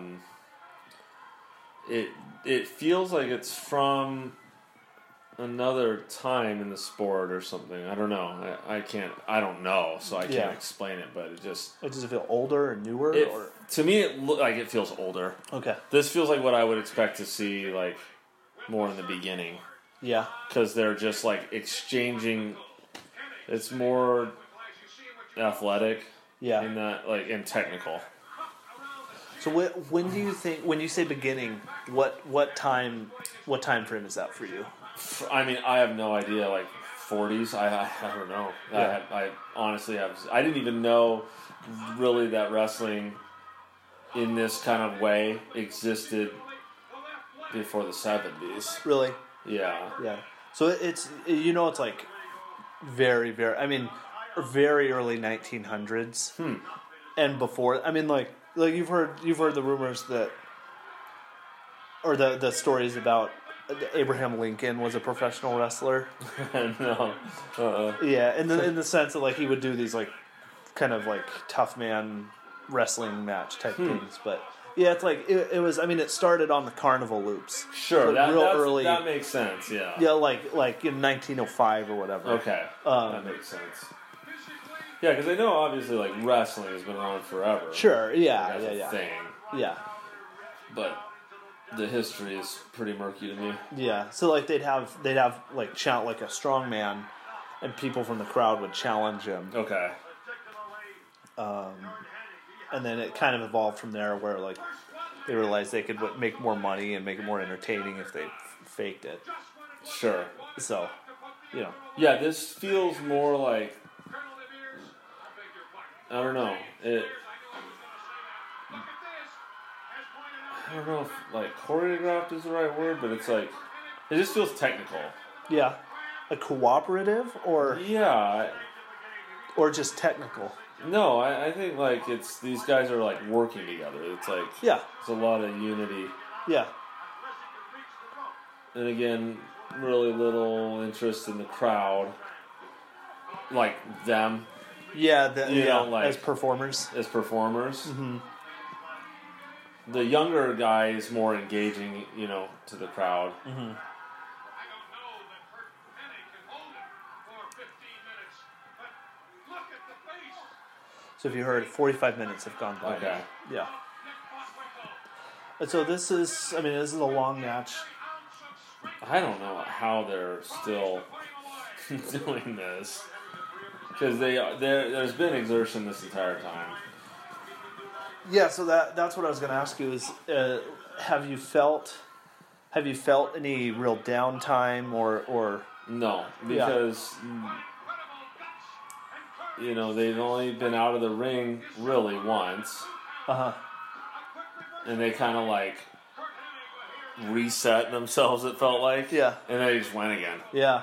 It feels like it's from another time in the sport or something. I don't know. I don't know, so I can't explain it. But it just. Does it feel older or newer? To me, it feels older. Okay. This feels like what I would expect to see, like more in the beginning. Yeah. Because they're just like exchanging. It's more athletic. Yeah. In that, and technical. So when do you think, when you say beginning, what time frame is that for you? I mean, I have no idea. Like 40s, I don't know. Yeah. I honestly have. I didn't even know really that wrestling in this kind of way existed before the 70s. Really? Yeah. Yeah. So it's like very, very. I mean, very early 1900s. And before. I mean, like you've heard the rumors that, or the stories about Abraham Lincoln was a professional wrestler. No. Yeah, in the sense that like he would do these like kind of like tough man wrestling match type things, but yeah, it's like it was. I mean, it started on the carnival loops. Sure, like early. That makes sense. Yeah. Yeah, like in 1905 or whatever. Okay, that makes sense. Yeah, because I know obviously like wrestling has been around forever. Sure. Yeah. As a thing. Yeah. But the history is pretty murky to me. Yeah. So like they'd have like like a strong man, and people from the crowd would challenge him. Okay. And then it kind of evolved from there, where like they realized they could make more money and make it more entertaining if they faked it. Sure. So, you know. Yeah, this feels more like, I don't know. I don't know if like choreographed is the right word, but it's like it just feels technical. Yeah. A cooperative or Yeah. or just technical? No, I think like it's these guys are like working together. It's like Yeah. it's a lot of unity. Yeah. And again, really little interest in the crowd, like them Yeah, You know, like- as performers. as performers. The younger guy is more engaging, to the crowd. I don't know that Kurt Hennig can hold it for 15 minutes. But look at the face. So if you heard, 45 minutes have gone by. Okay. Yeah. And so this is a long match. I don't know how they're still doing this because there's been exertion this entire time. Yeah, so that's what I was going to ask you is, have you felt any real downtime or No, because they've only been out of the ring really once, and they kind of like reset themselves. It felt like, Yeah. and they just went again. yeah.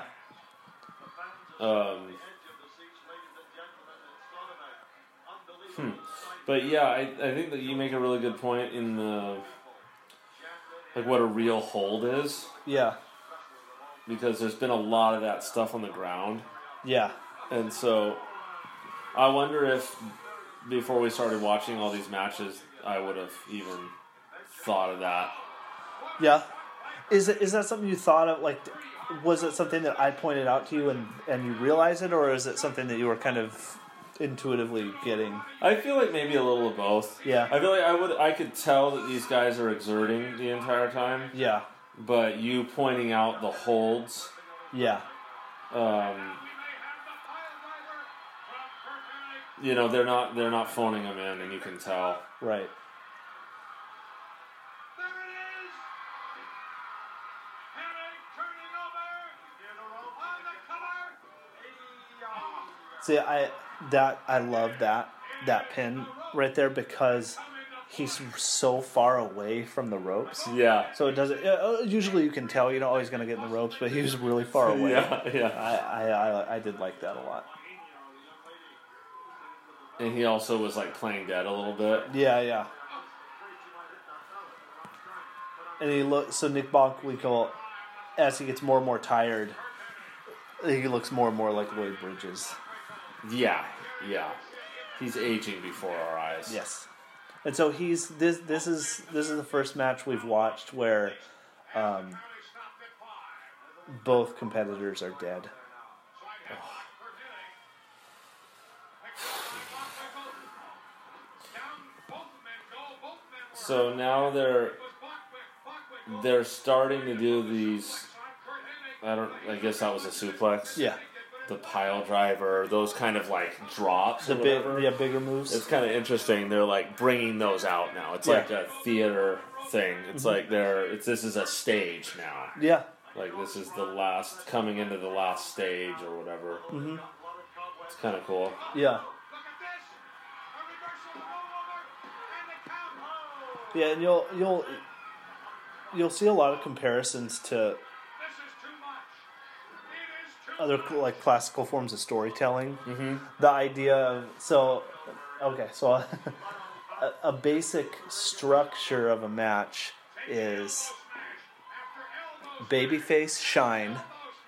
But yeah, I think that you make a really good point in the what a real hold is, Yeah. because there's been a lot of that stuff on the ground. Yeah. And so I wonder if before we started watching all these matches, I would have even thought of that. Yeah. Is that something you thought of? Like, was it something that I pointed out to you and you realized it, or is it something that you were kind of intuitively getting? I feel like maybe a little of both. Yeah. I feel like I could tell that these guys are exerting the entire time, Yeah. but you pointing out the holds, Yeah. they're not phoning them in, and you can tell. Right. There it is. Hennig turning over. On the cover. See, I love that pin right there because he's so far away from the ropes. Yeah. So it doesn't. Usually you can tell, oh, he's going to get in the ropes, but he was really far away. Yeah. I did like that a lot. And he also was like playing dead a little bit. Yeah. And so Nick Bockwinkel, as he gets more and more tired, he looks more and more like Lloyd Bridges. Yeah. He's aging before our eyes. Yes. And so this is the first match we've watched where both competitors are dead. So now they're starting to do these. I guess that was a suplex. Yeah. The pile driver, those kind of like drops. The or whatever. bigger moves. It's kind of interesting. They're like bringing those out now. It's like a theater thing. It's like this is a stage now. Yeah. Like this is coming into the last stage or whatever. Mm-hmm. It's kind of cool. Yeah. Yeah, and you'll see a lot of comparisons to other like classical forms of storytelling. Mm-hmm. The idea of a basic structure of a match is babyface shine,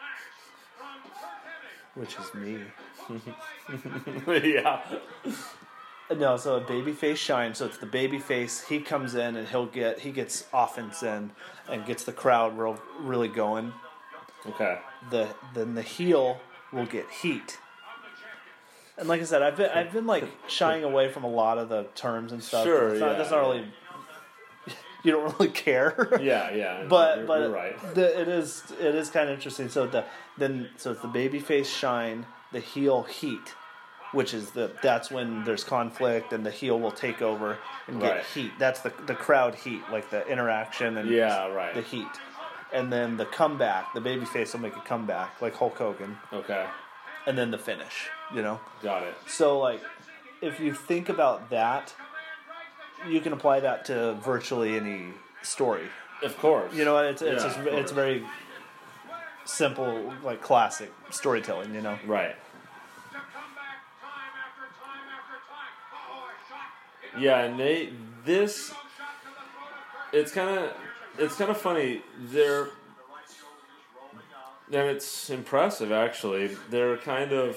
which is me. Yeah. No, so a babyface shine. So it's the babyface. He comes in and he gets offense in and gets the crowd really going. Okay. Then the heel will get heat. And like I said, I've been like shying away from a lot of the terms and stuff. Sure, That's not really. You don't really care. Yeah. But you're right. it is kind of interesting. So it's the babyface shine, the heel heat, which is that's when there's conflict and the heel will take over and get Right. heat. That's the crowd heat, like the interaction and Yeah, right. the heat. And then the comeback, the babyface will make a comeback, like Hulk Hogan, Okay. and then the finish, you know? Got it. So, like, if you think about that, you can apply that to virtually any story. Of course. You know, it's Yeah, just, of it's course. very simple, like classic storytelling. You know, Right. To come back time after time after time. Oh, a shot. Yeah, and this Shot to the throat of Kurt. it's kind of funny. And it's impressive actually. They're kind of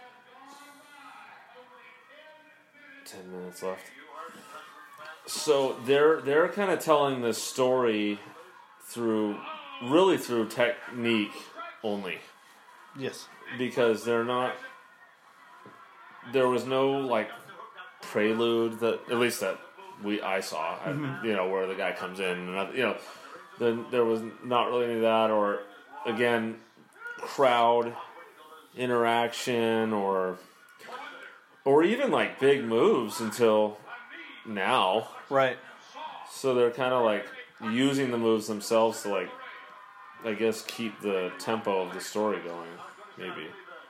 10 minutes left. So they're kind of telling this story through technique only, yes, because there was no like prelude that at least that I saw, you know, where the guy comes in and, you know, then there was not really any of that, or again, crowd interaction or even like big moves until now. right. So they're kind of like using the moves themselves to, like, I guess, keep the tempo of the story going, maybe.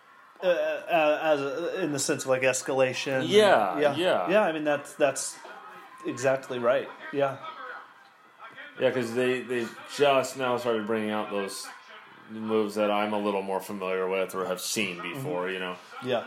In the sense of like escalation. Yeah. yeah. I mean, that's exactly right. Yeah, Yeah, because they just now started bringing out those moves that I'm a little more familiar with or have seen before, you know. yeah,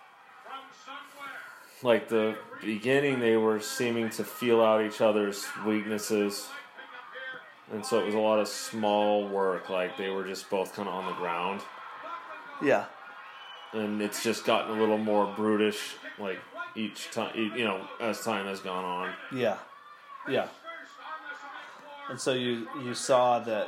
Like the beginning, they were seeming to feel out each other's weaknesses. And so it was a lot of small work, like they were just both kind of on the ground. yeah, And it's just gotten a little more brutish, like each time, you know, as time has gone on. yeah, yeah. And so you saw that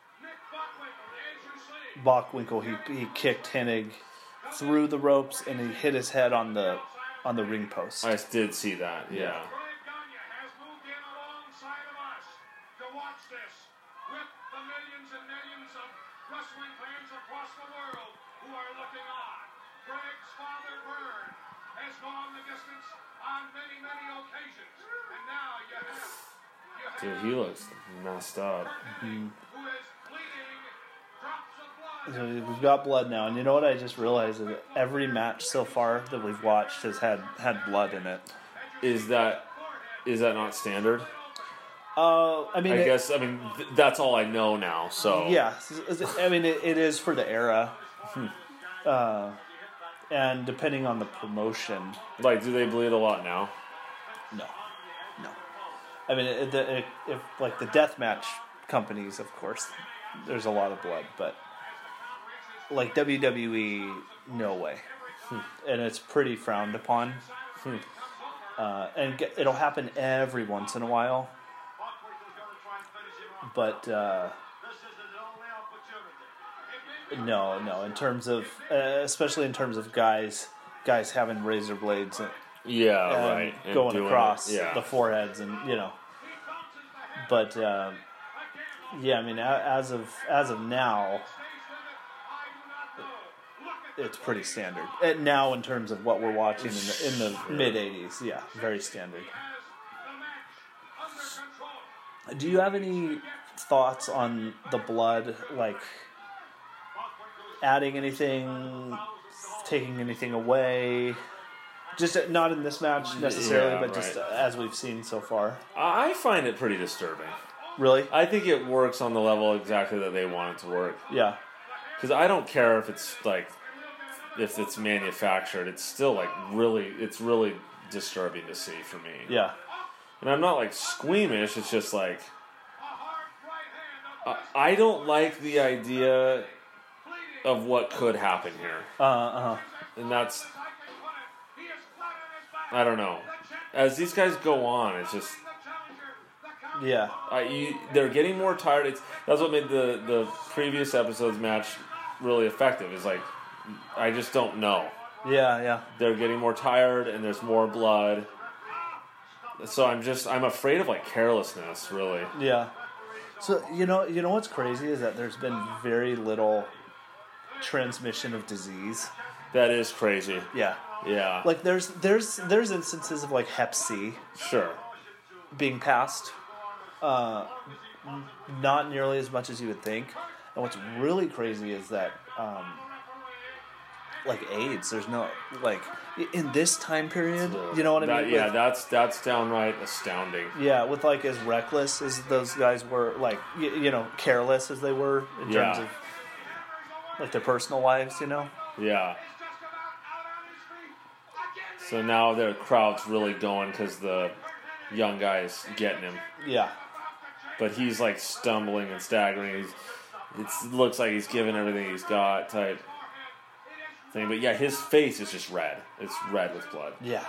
Bockwinkel he kicked Hennig through the ropes and he hit his head on the ring post. I did see that, yeah. Greg Gagne has moved in alongside of us to watch this with the millions and millions of wrestling fans across the world who are looking on. Greg's father, Vern, has gone the distance on many, many occasions. And now you have Dude, he looks messed up. who is bleeding drops of blood. So we've got blood now, and you know what I just realized is that every match so far that we've watched has had blood in it. Is that not standard? I mean, That's all I know now, so. yeah, I mean it is for the era, and depending on the promotion, Like, do they bleed a lot now? no. I mean, if like the deathmatch companies, of course, there's a lot of blood, but like WWE, no way, and it's pretty frowned upon. And it'll happen every once in a while, but no. In terms of, especially in terms of guys having razor blades and Yeah, right. And going doing across it, yeah. the foreheads, and you know. But yeah, I mean, as of now, it's pretty standard. And now, in terms of what we're watching in the mid '80s, yeah, very standard. Do you have any thoughts on the blood, like adding anything, taking anything away? Just not in this match necessarily, Yeah, but just right. as we've seen so far. I find it pretty disturbing. Really? I think it works on the level exactly that they want it to work. Yeah. Because I don't care if it's like, if it's manufactured, it's still like it's really disturbing to see for me. Yeah. And I'm not like squeamish, it's just like, I don't like the idea of what could happen here. And that's, I don't know. As these guys go on, it's just, Yeah. they're getting more tired. That's what made the previous episode's match really effective. Is like, I just don't know. Yeah. They're getting more tired, and there's more blood. So I'm afraid of like carelessness, really. Yeah. So you know what's crazy is that there's been very little transmission of disease. That is crazy. Yeah. Yeah. Like there's instances of like Hep C Sure. being passed, not nearly as much as you would think. And what's really crazy is that, like AIDS, there's no like in this time period. You know what I mean? Yeah, With- that's downright astounding. Yeah, with like as reckless as those guys were, like careless as they were in terms of like their personal lives. Yeah. So now their crowd's really going because the young guy is getting him, Yeah. but he's like stumbling and staggering. It looks like he's giving everything he's got type thing. But yeah, his face is just red. It's red with blood. Yeah.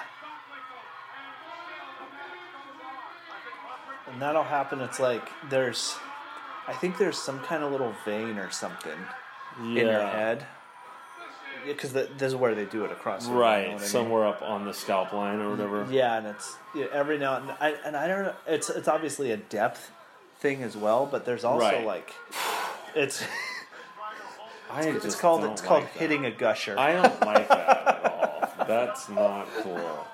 And that'll happen. It's like I think there's some kind of little vein or something in your head. Because this is where they do it across. Right, somewhere up on the scalp line or whatever. Yeah, and it's every now and I don't know. It's obviously a depth thing as well, but there's also like it's called hitting a gusher. I don't like that at all. That's not cool.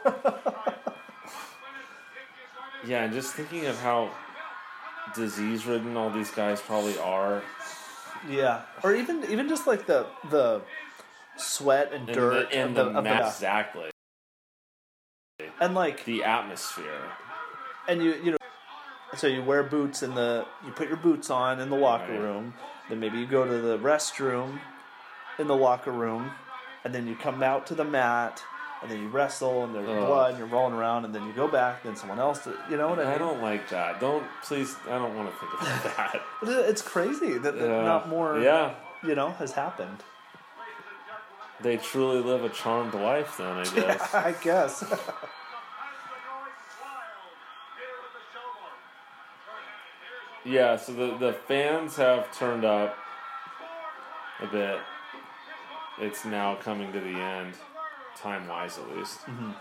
Yeah, and just thinking of how disease-ridden all these guys probably are. Yeah, or even just like the sweat and dirt and of the exactly, and like the atmosphere. And you know, so you wear boots you put your boots on in the locker Right. room. Then maybe you go to the restroom in the locker room, and then you come out to the mat, and then you wrestle, and there's blood, and you're rolling around, and then you go back, then someone else. You know what I mean? I don't like that. Please. I don't want to think about that. But it's crazy that not more. Yeah. Has happened. They truly live a charmed life, then I guess. I guess. Yeah, so the fans have turned up a bit. It's now coming to the end, time-wise at least. Mm-hmm.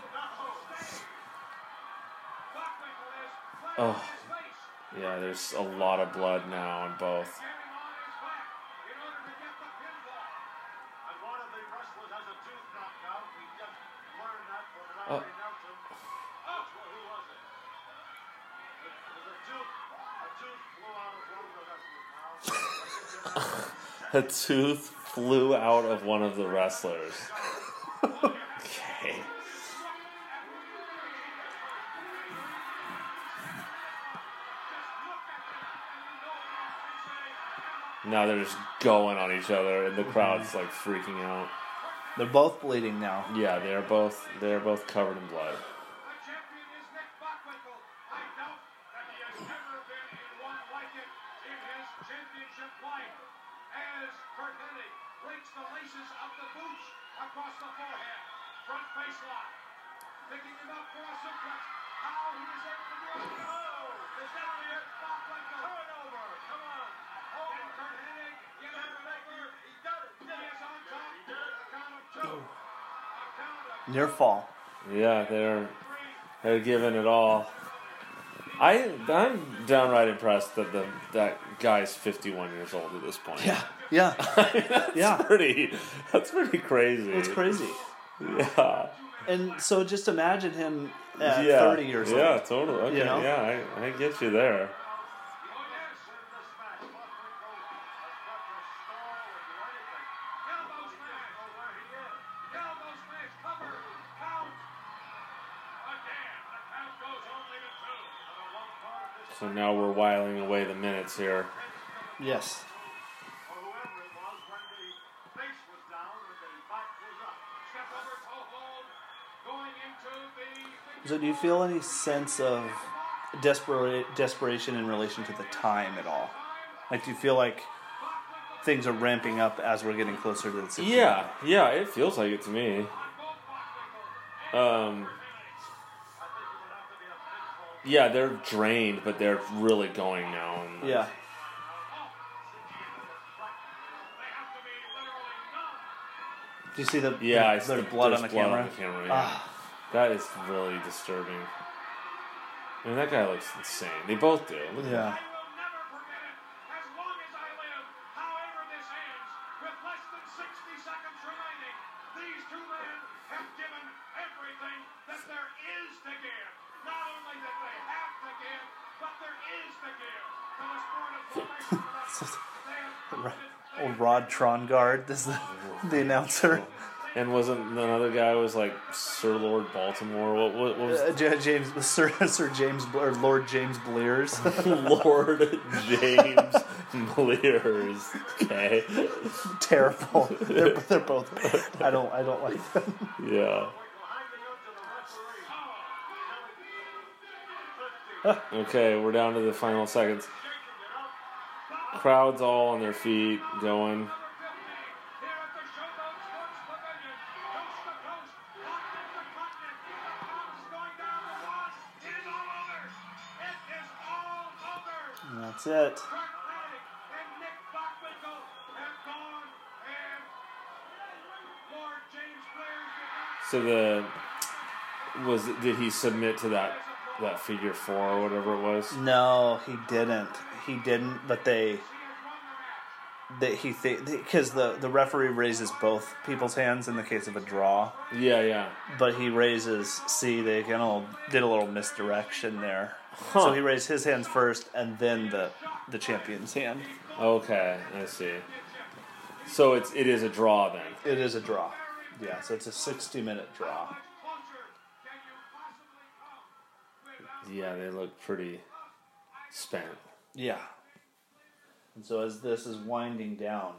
Oh, yeah, there's a lot of blood now on both. A tooth flew out of one of the wrestlers. Okay. Now they're just going on each other, and the crowd's like freaking out. They're both bleeding now. Yeah, they're both covered in blood. Near fall. Yeah, they're giving it all. I'm downright impressed that that guy's 51 years old at this point. Yeah. That's pretty crazy. It's crazy. Yeah. And so just imagine him at 30 years old. Yeah, totally. Okay, You know? yeah, I get you there. So now we're whiling away the minutes here. Yes. So do you feel any sense of desperation in relation to the time at all? Like, do you feel like things are ramping up as we're getting closer to the 60? Yeah, it feels like it to me. Yeah, they're drained, but they're really going now. And Yeah. Do you see the there's blood on the camera? Yeah. That is really disturbing. I mean, that guy looks insane. They both do. Look at Yeah. Old Rod Trongard is the announcer. And wasn't another guy was like Sir Lord Baltimore? What was James Sir James or Lord James Blears? Lord James Blears? Okay. Terrible. They're both. I don't like them. Yeah. Okay, we're down to the final seconds. Crowd's all on their feet, going. And that's it. So did he submit to that figure 4 or whatever it was? No, he didn't. He didn't. But because the referee raises both people's hands in the case of a draw. Yeah. But he raises. See, they did a little misdirection there. Huh. So he raised his hands first, and then the champion's hand. Okay, I see. So it is a draw then. It is a draw. Yeah, so it's a 60-minute draw. Yeah, they look pretty spent. Yeah. And so as this is winding down,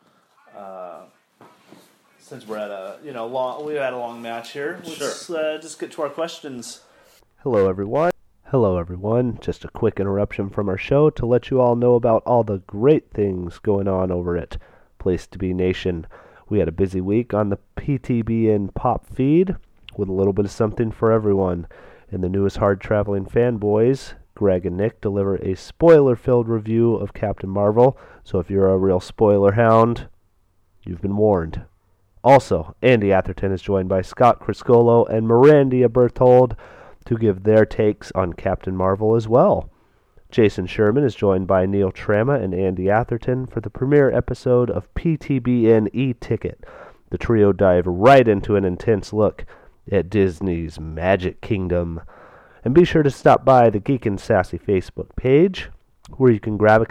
since we're at we've had a long match here, let's just get to our questions. Hello, everyone. Just a quick interruption from our show to let you all know about all the great things going on over at Place to Be Nation. We had a busy week on the PTBN Pop feed with a little bit of something for everyone. And the newest hard-traveling fanboys, Greg and Nick, deliver a spoiler-filled review of Captain Marvel. So if you're a real spoiler hound, you've been warned. Also, Andy Atherton is joined by Scott Criscolo and Mirandia Berthold to give their takes on Captain Marvel as well. Jason Sherman is joined by Neil Trama and Andy Atherton for the premiere episode of PTBN E-Ticket. The trio dive right into an intense look at Disney's Magic Kingdom. And be sure to stop by the Geek and Sassy Facebook page, where you can grab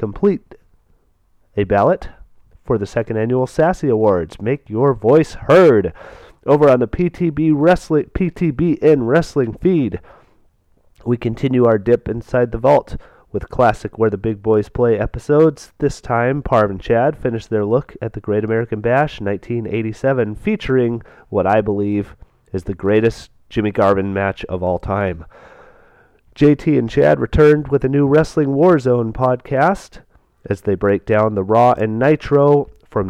a ballot for the second annual Sassy Awards. Make your voice heard over on the PTBN Wrestling feed. We continue our dip inside the vault with classic Where the Big Boys Play episodes. This time, Parv and Chad finished their look at the Great American Bash 1987, featuring what I believe is the greatest Jimmy Garvin match of all time. JT and Chad returned with a new Wrestling Warzone podcast as they break down the Raw and Nitro from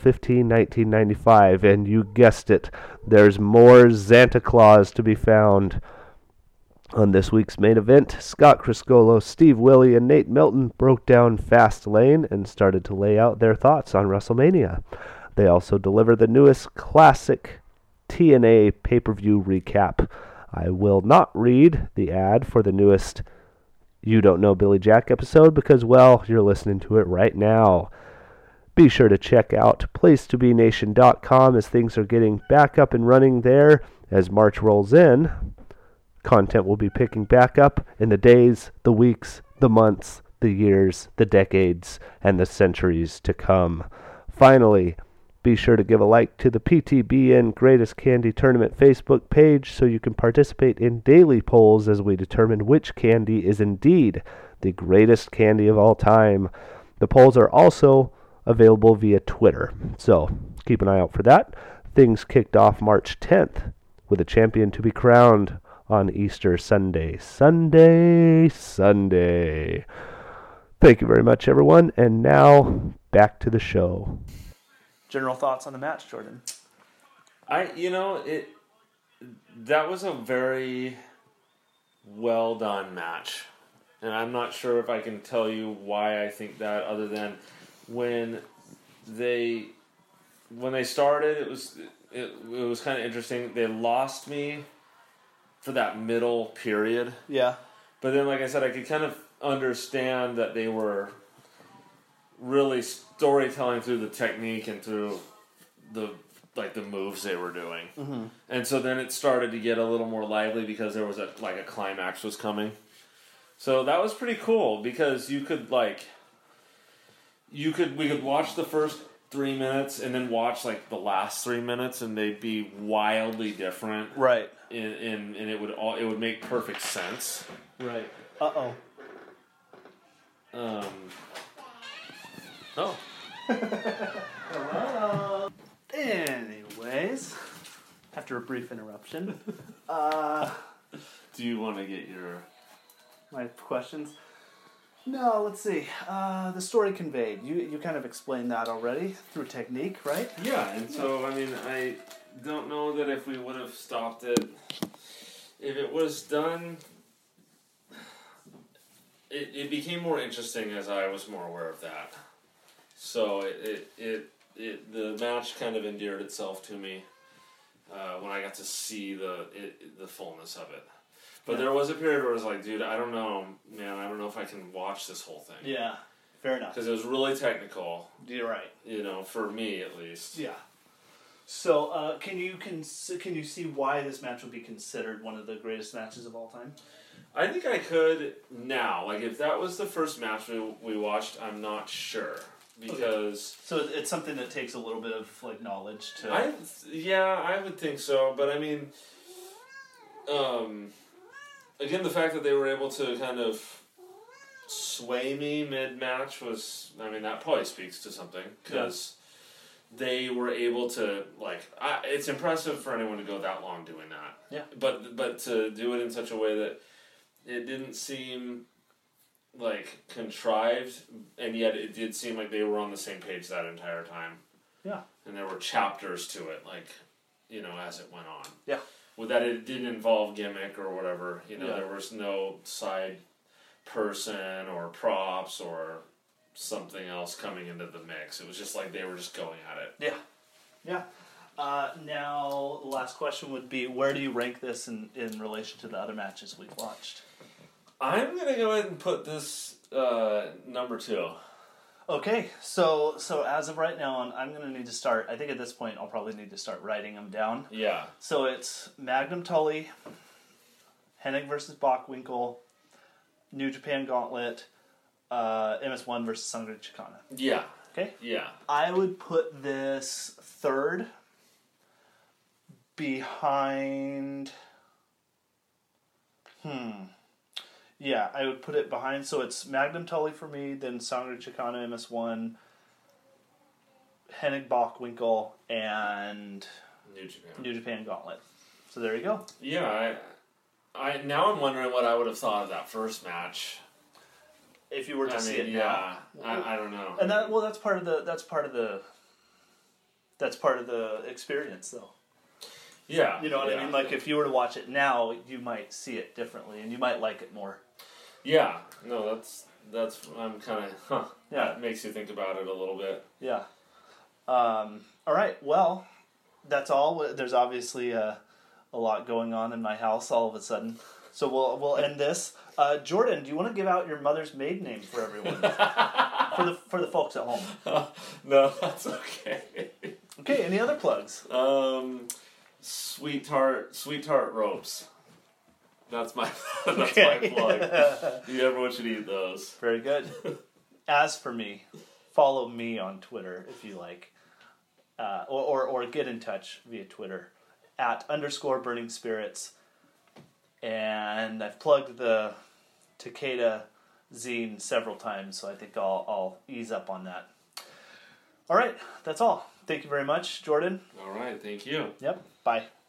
12/15/1995, and you guessed it, there's more Santa Claus to be found. On this week's main event, Scott Criscolo, Steve Willie, and Nate Milton broke down Fastlane and started to lay out their thoughts on WrestleMania. They also deliver the newest classic TNA pay-per-view recap. I will not read the ad for the newest You Don't Know Billy Jack episode because, well, you're listening to it right now. Be sure to check out PlacetoBeNation.com as things are getting back up and running there. As March rolls in, content will be picking back up in the days, the weeks, the months, the years, the decades, and the centuries to come. Finally, be sure to give a like to the PTBN Greatest Candy Tournament Facebook page so you can participate in daily polls as we determine which candy is indeed the greatest candy of all time. The polls are also available via Twitter, so keep an eye out for that. Things kicked off March 10th with a champion to be crowned on Easter Sunday. Sunday. Thank you very much, everyone, and now back to the show. General thoughts on the match, Jordan? That was a very well done match. And I'm not sure if I can tell you why I think that, other than when they started, it was kind of interesting. They lost me for that middle period. Yeah. But then, like I said, I could kind of understand that they were really storytelling through the technique and through the moves they were doing. Mm-hmm. And so then it started to get a little more lively because there was a climax was coming. So that was pretty cool because you could we could watch the first 3 minutes and then watch like the last 3 minutes, and they'd be wildly different. Right. And it would make perfect sense. Right. Uh-oh. Oh. Hello. Anyways, after a brief interruption, Do you want to get your... my questions? No, let's see. The story conveyed. You kind of explained that already through technique, right? Yeah, and so, I mean, I don't know that if we would have stopped it, if it was done, it became more interesting as I was more aware of that. So the match kind of endeared itself to me when I got to see the fullness of it. But there was a period where I was like, dude, I don't know, man, I don't know if I can watch this whole thing. Yeah, fair enough. Because it was really technical. You're right. You know, for me at least. Yeah. So, can you see why this match would be considered one of the greatest matches of all time? I think I could now. Like, if that was the first match we watched, I'm not sure. Because... So it's something that takes a little bit of, like, knowledge to... I would think so. But, I mean... again, the fact that they were able to kind of sway me mid-match was... I mean, that probably speaks to something. Because they were able to, like... it's impressive for anyone to go that long doing that. Yeah. But to do it in such a way that it didn't seem... like contrived, and yet it did seem like they were on the same page that entire time. Yeah. And there were chapters to it, like, you know, as it went on. Yeah. With that, it didn't involve gimmick or whatever. You know, Yeah. there was no side person or props or something else coming into the mix. It was just like they were just going at it. Yeah. Yeah. Now, the last question would be, where do you rank this in relation to the other matches we've watched? I'm going to go ahead and put this number 2. Okay, so as of right now, I'm going to need to start, I think at this point I'll probably need to start writing them down. Yeah. So it's Magnum Tully, Hennig versus Bockwinkel, New Japan Gauntlet, MS1 versus Sangre Chicana. Yeah. Okay? Yeah. I would put this third behind... Yeah, I would put it behind. So it's Magnum Tully for me, then Sangre Chicana, MS1, Hennig Bockwinkel, and New Japan Gauntlet. So there you go. Yeah, I now I'm wondering what I would have thought of that first match. If you were to see it yeah, now. I don't know. And that's part of the experience, though. Yeah. You know what I mean? Like, if you were to watch it now, you might see it differently, and you might like it more. Yeah. No, that's I'm kind of Yeah. That makes you think about it a little bit. Yeah. All right. Well, that's all. There's obviously a lot going on in my house all of a sudden, so we'll end this. Jordan, do you want to give out your mother's maiden name for everyone, for the folks at home? No, that's okay. Okay. Any other plugs? Sweet Tart Ropes. That's my my plug. Everyone should eat those. Very good. As for me, follow me on Twitter if you like, or get in touch via Twitter @_Burning Spirits. And I've plugged the Takeda zine several times, so I think I'll ease up on that. All right, that's all. Thank you very much, Jordan. All right, thank you. Yep. Bye.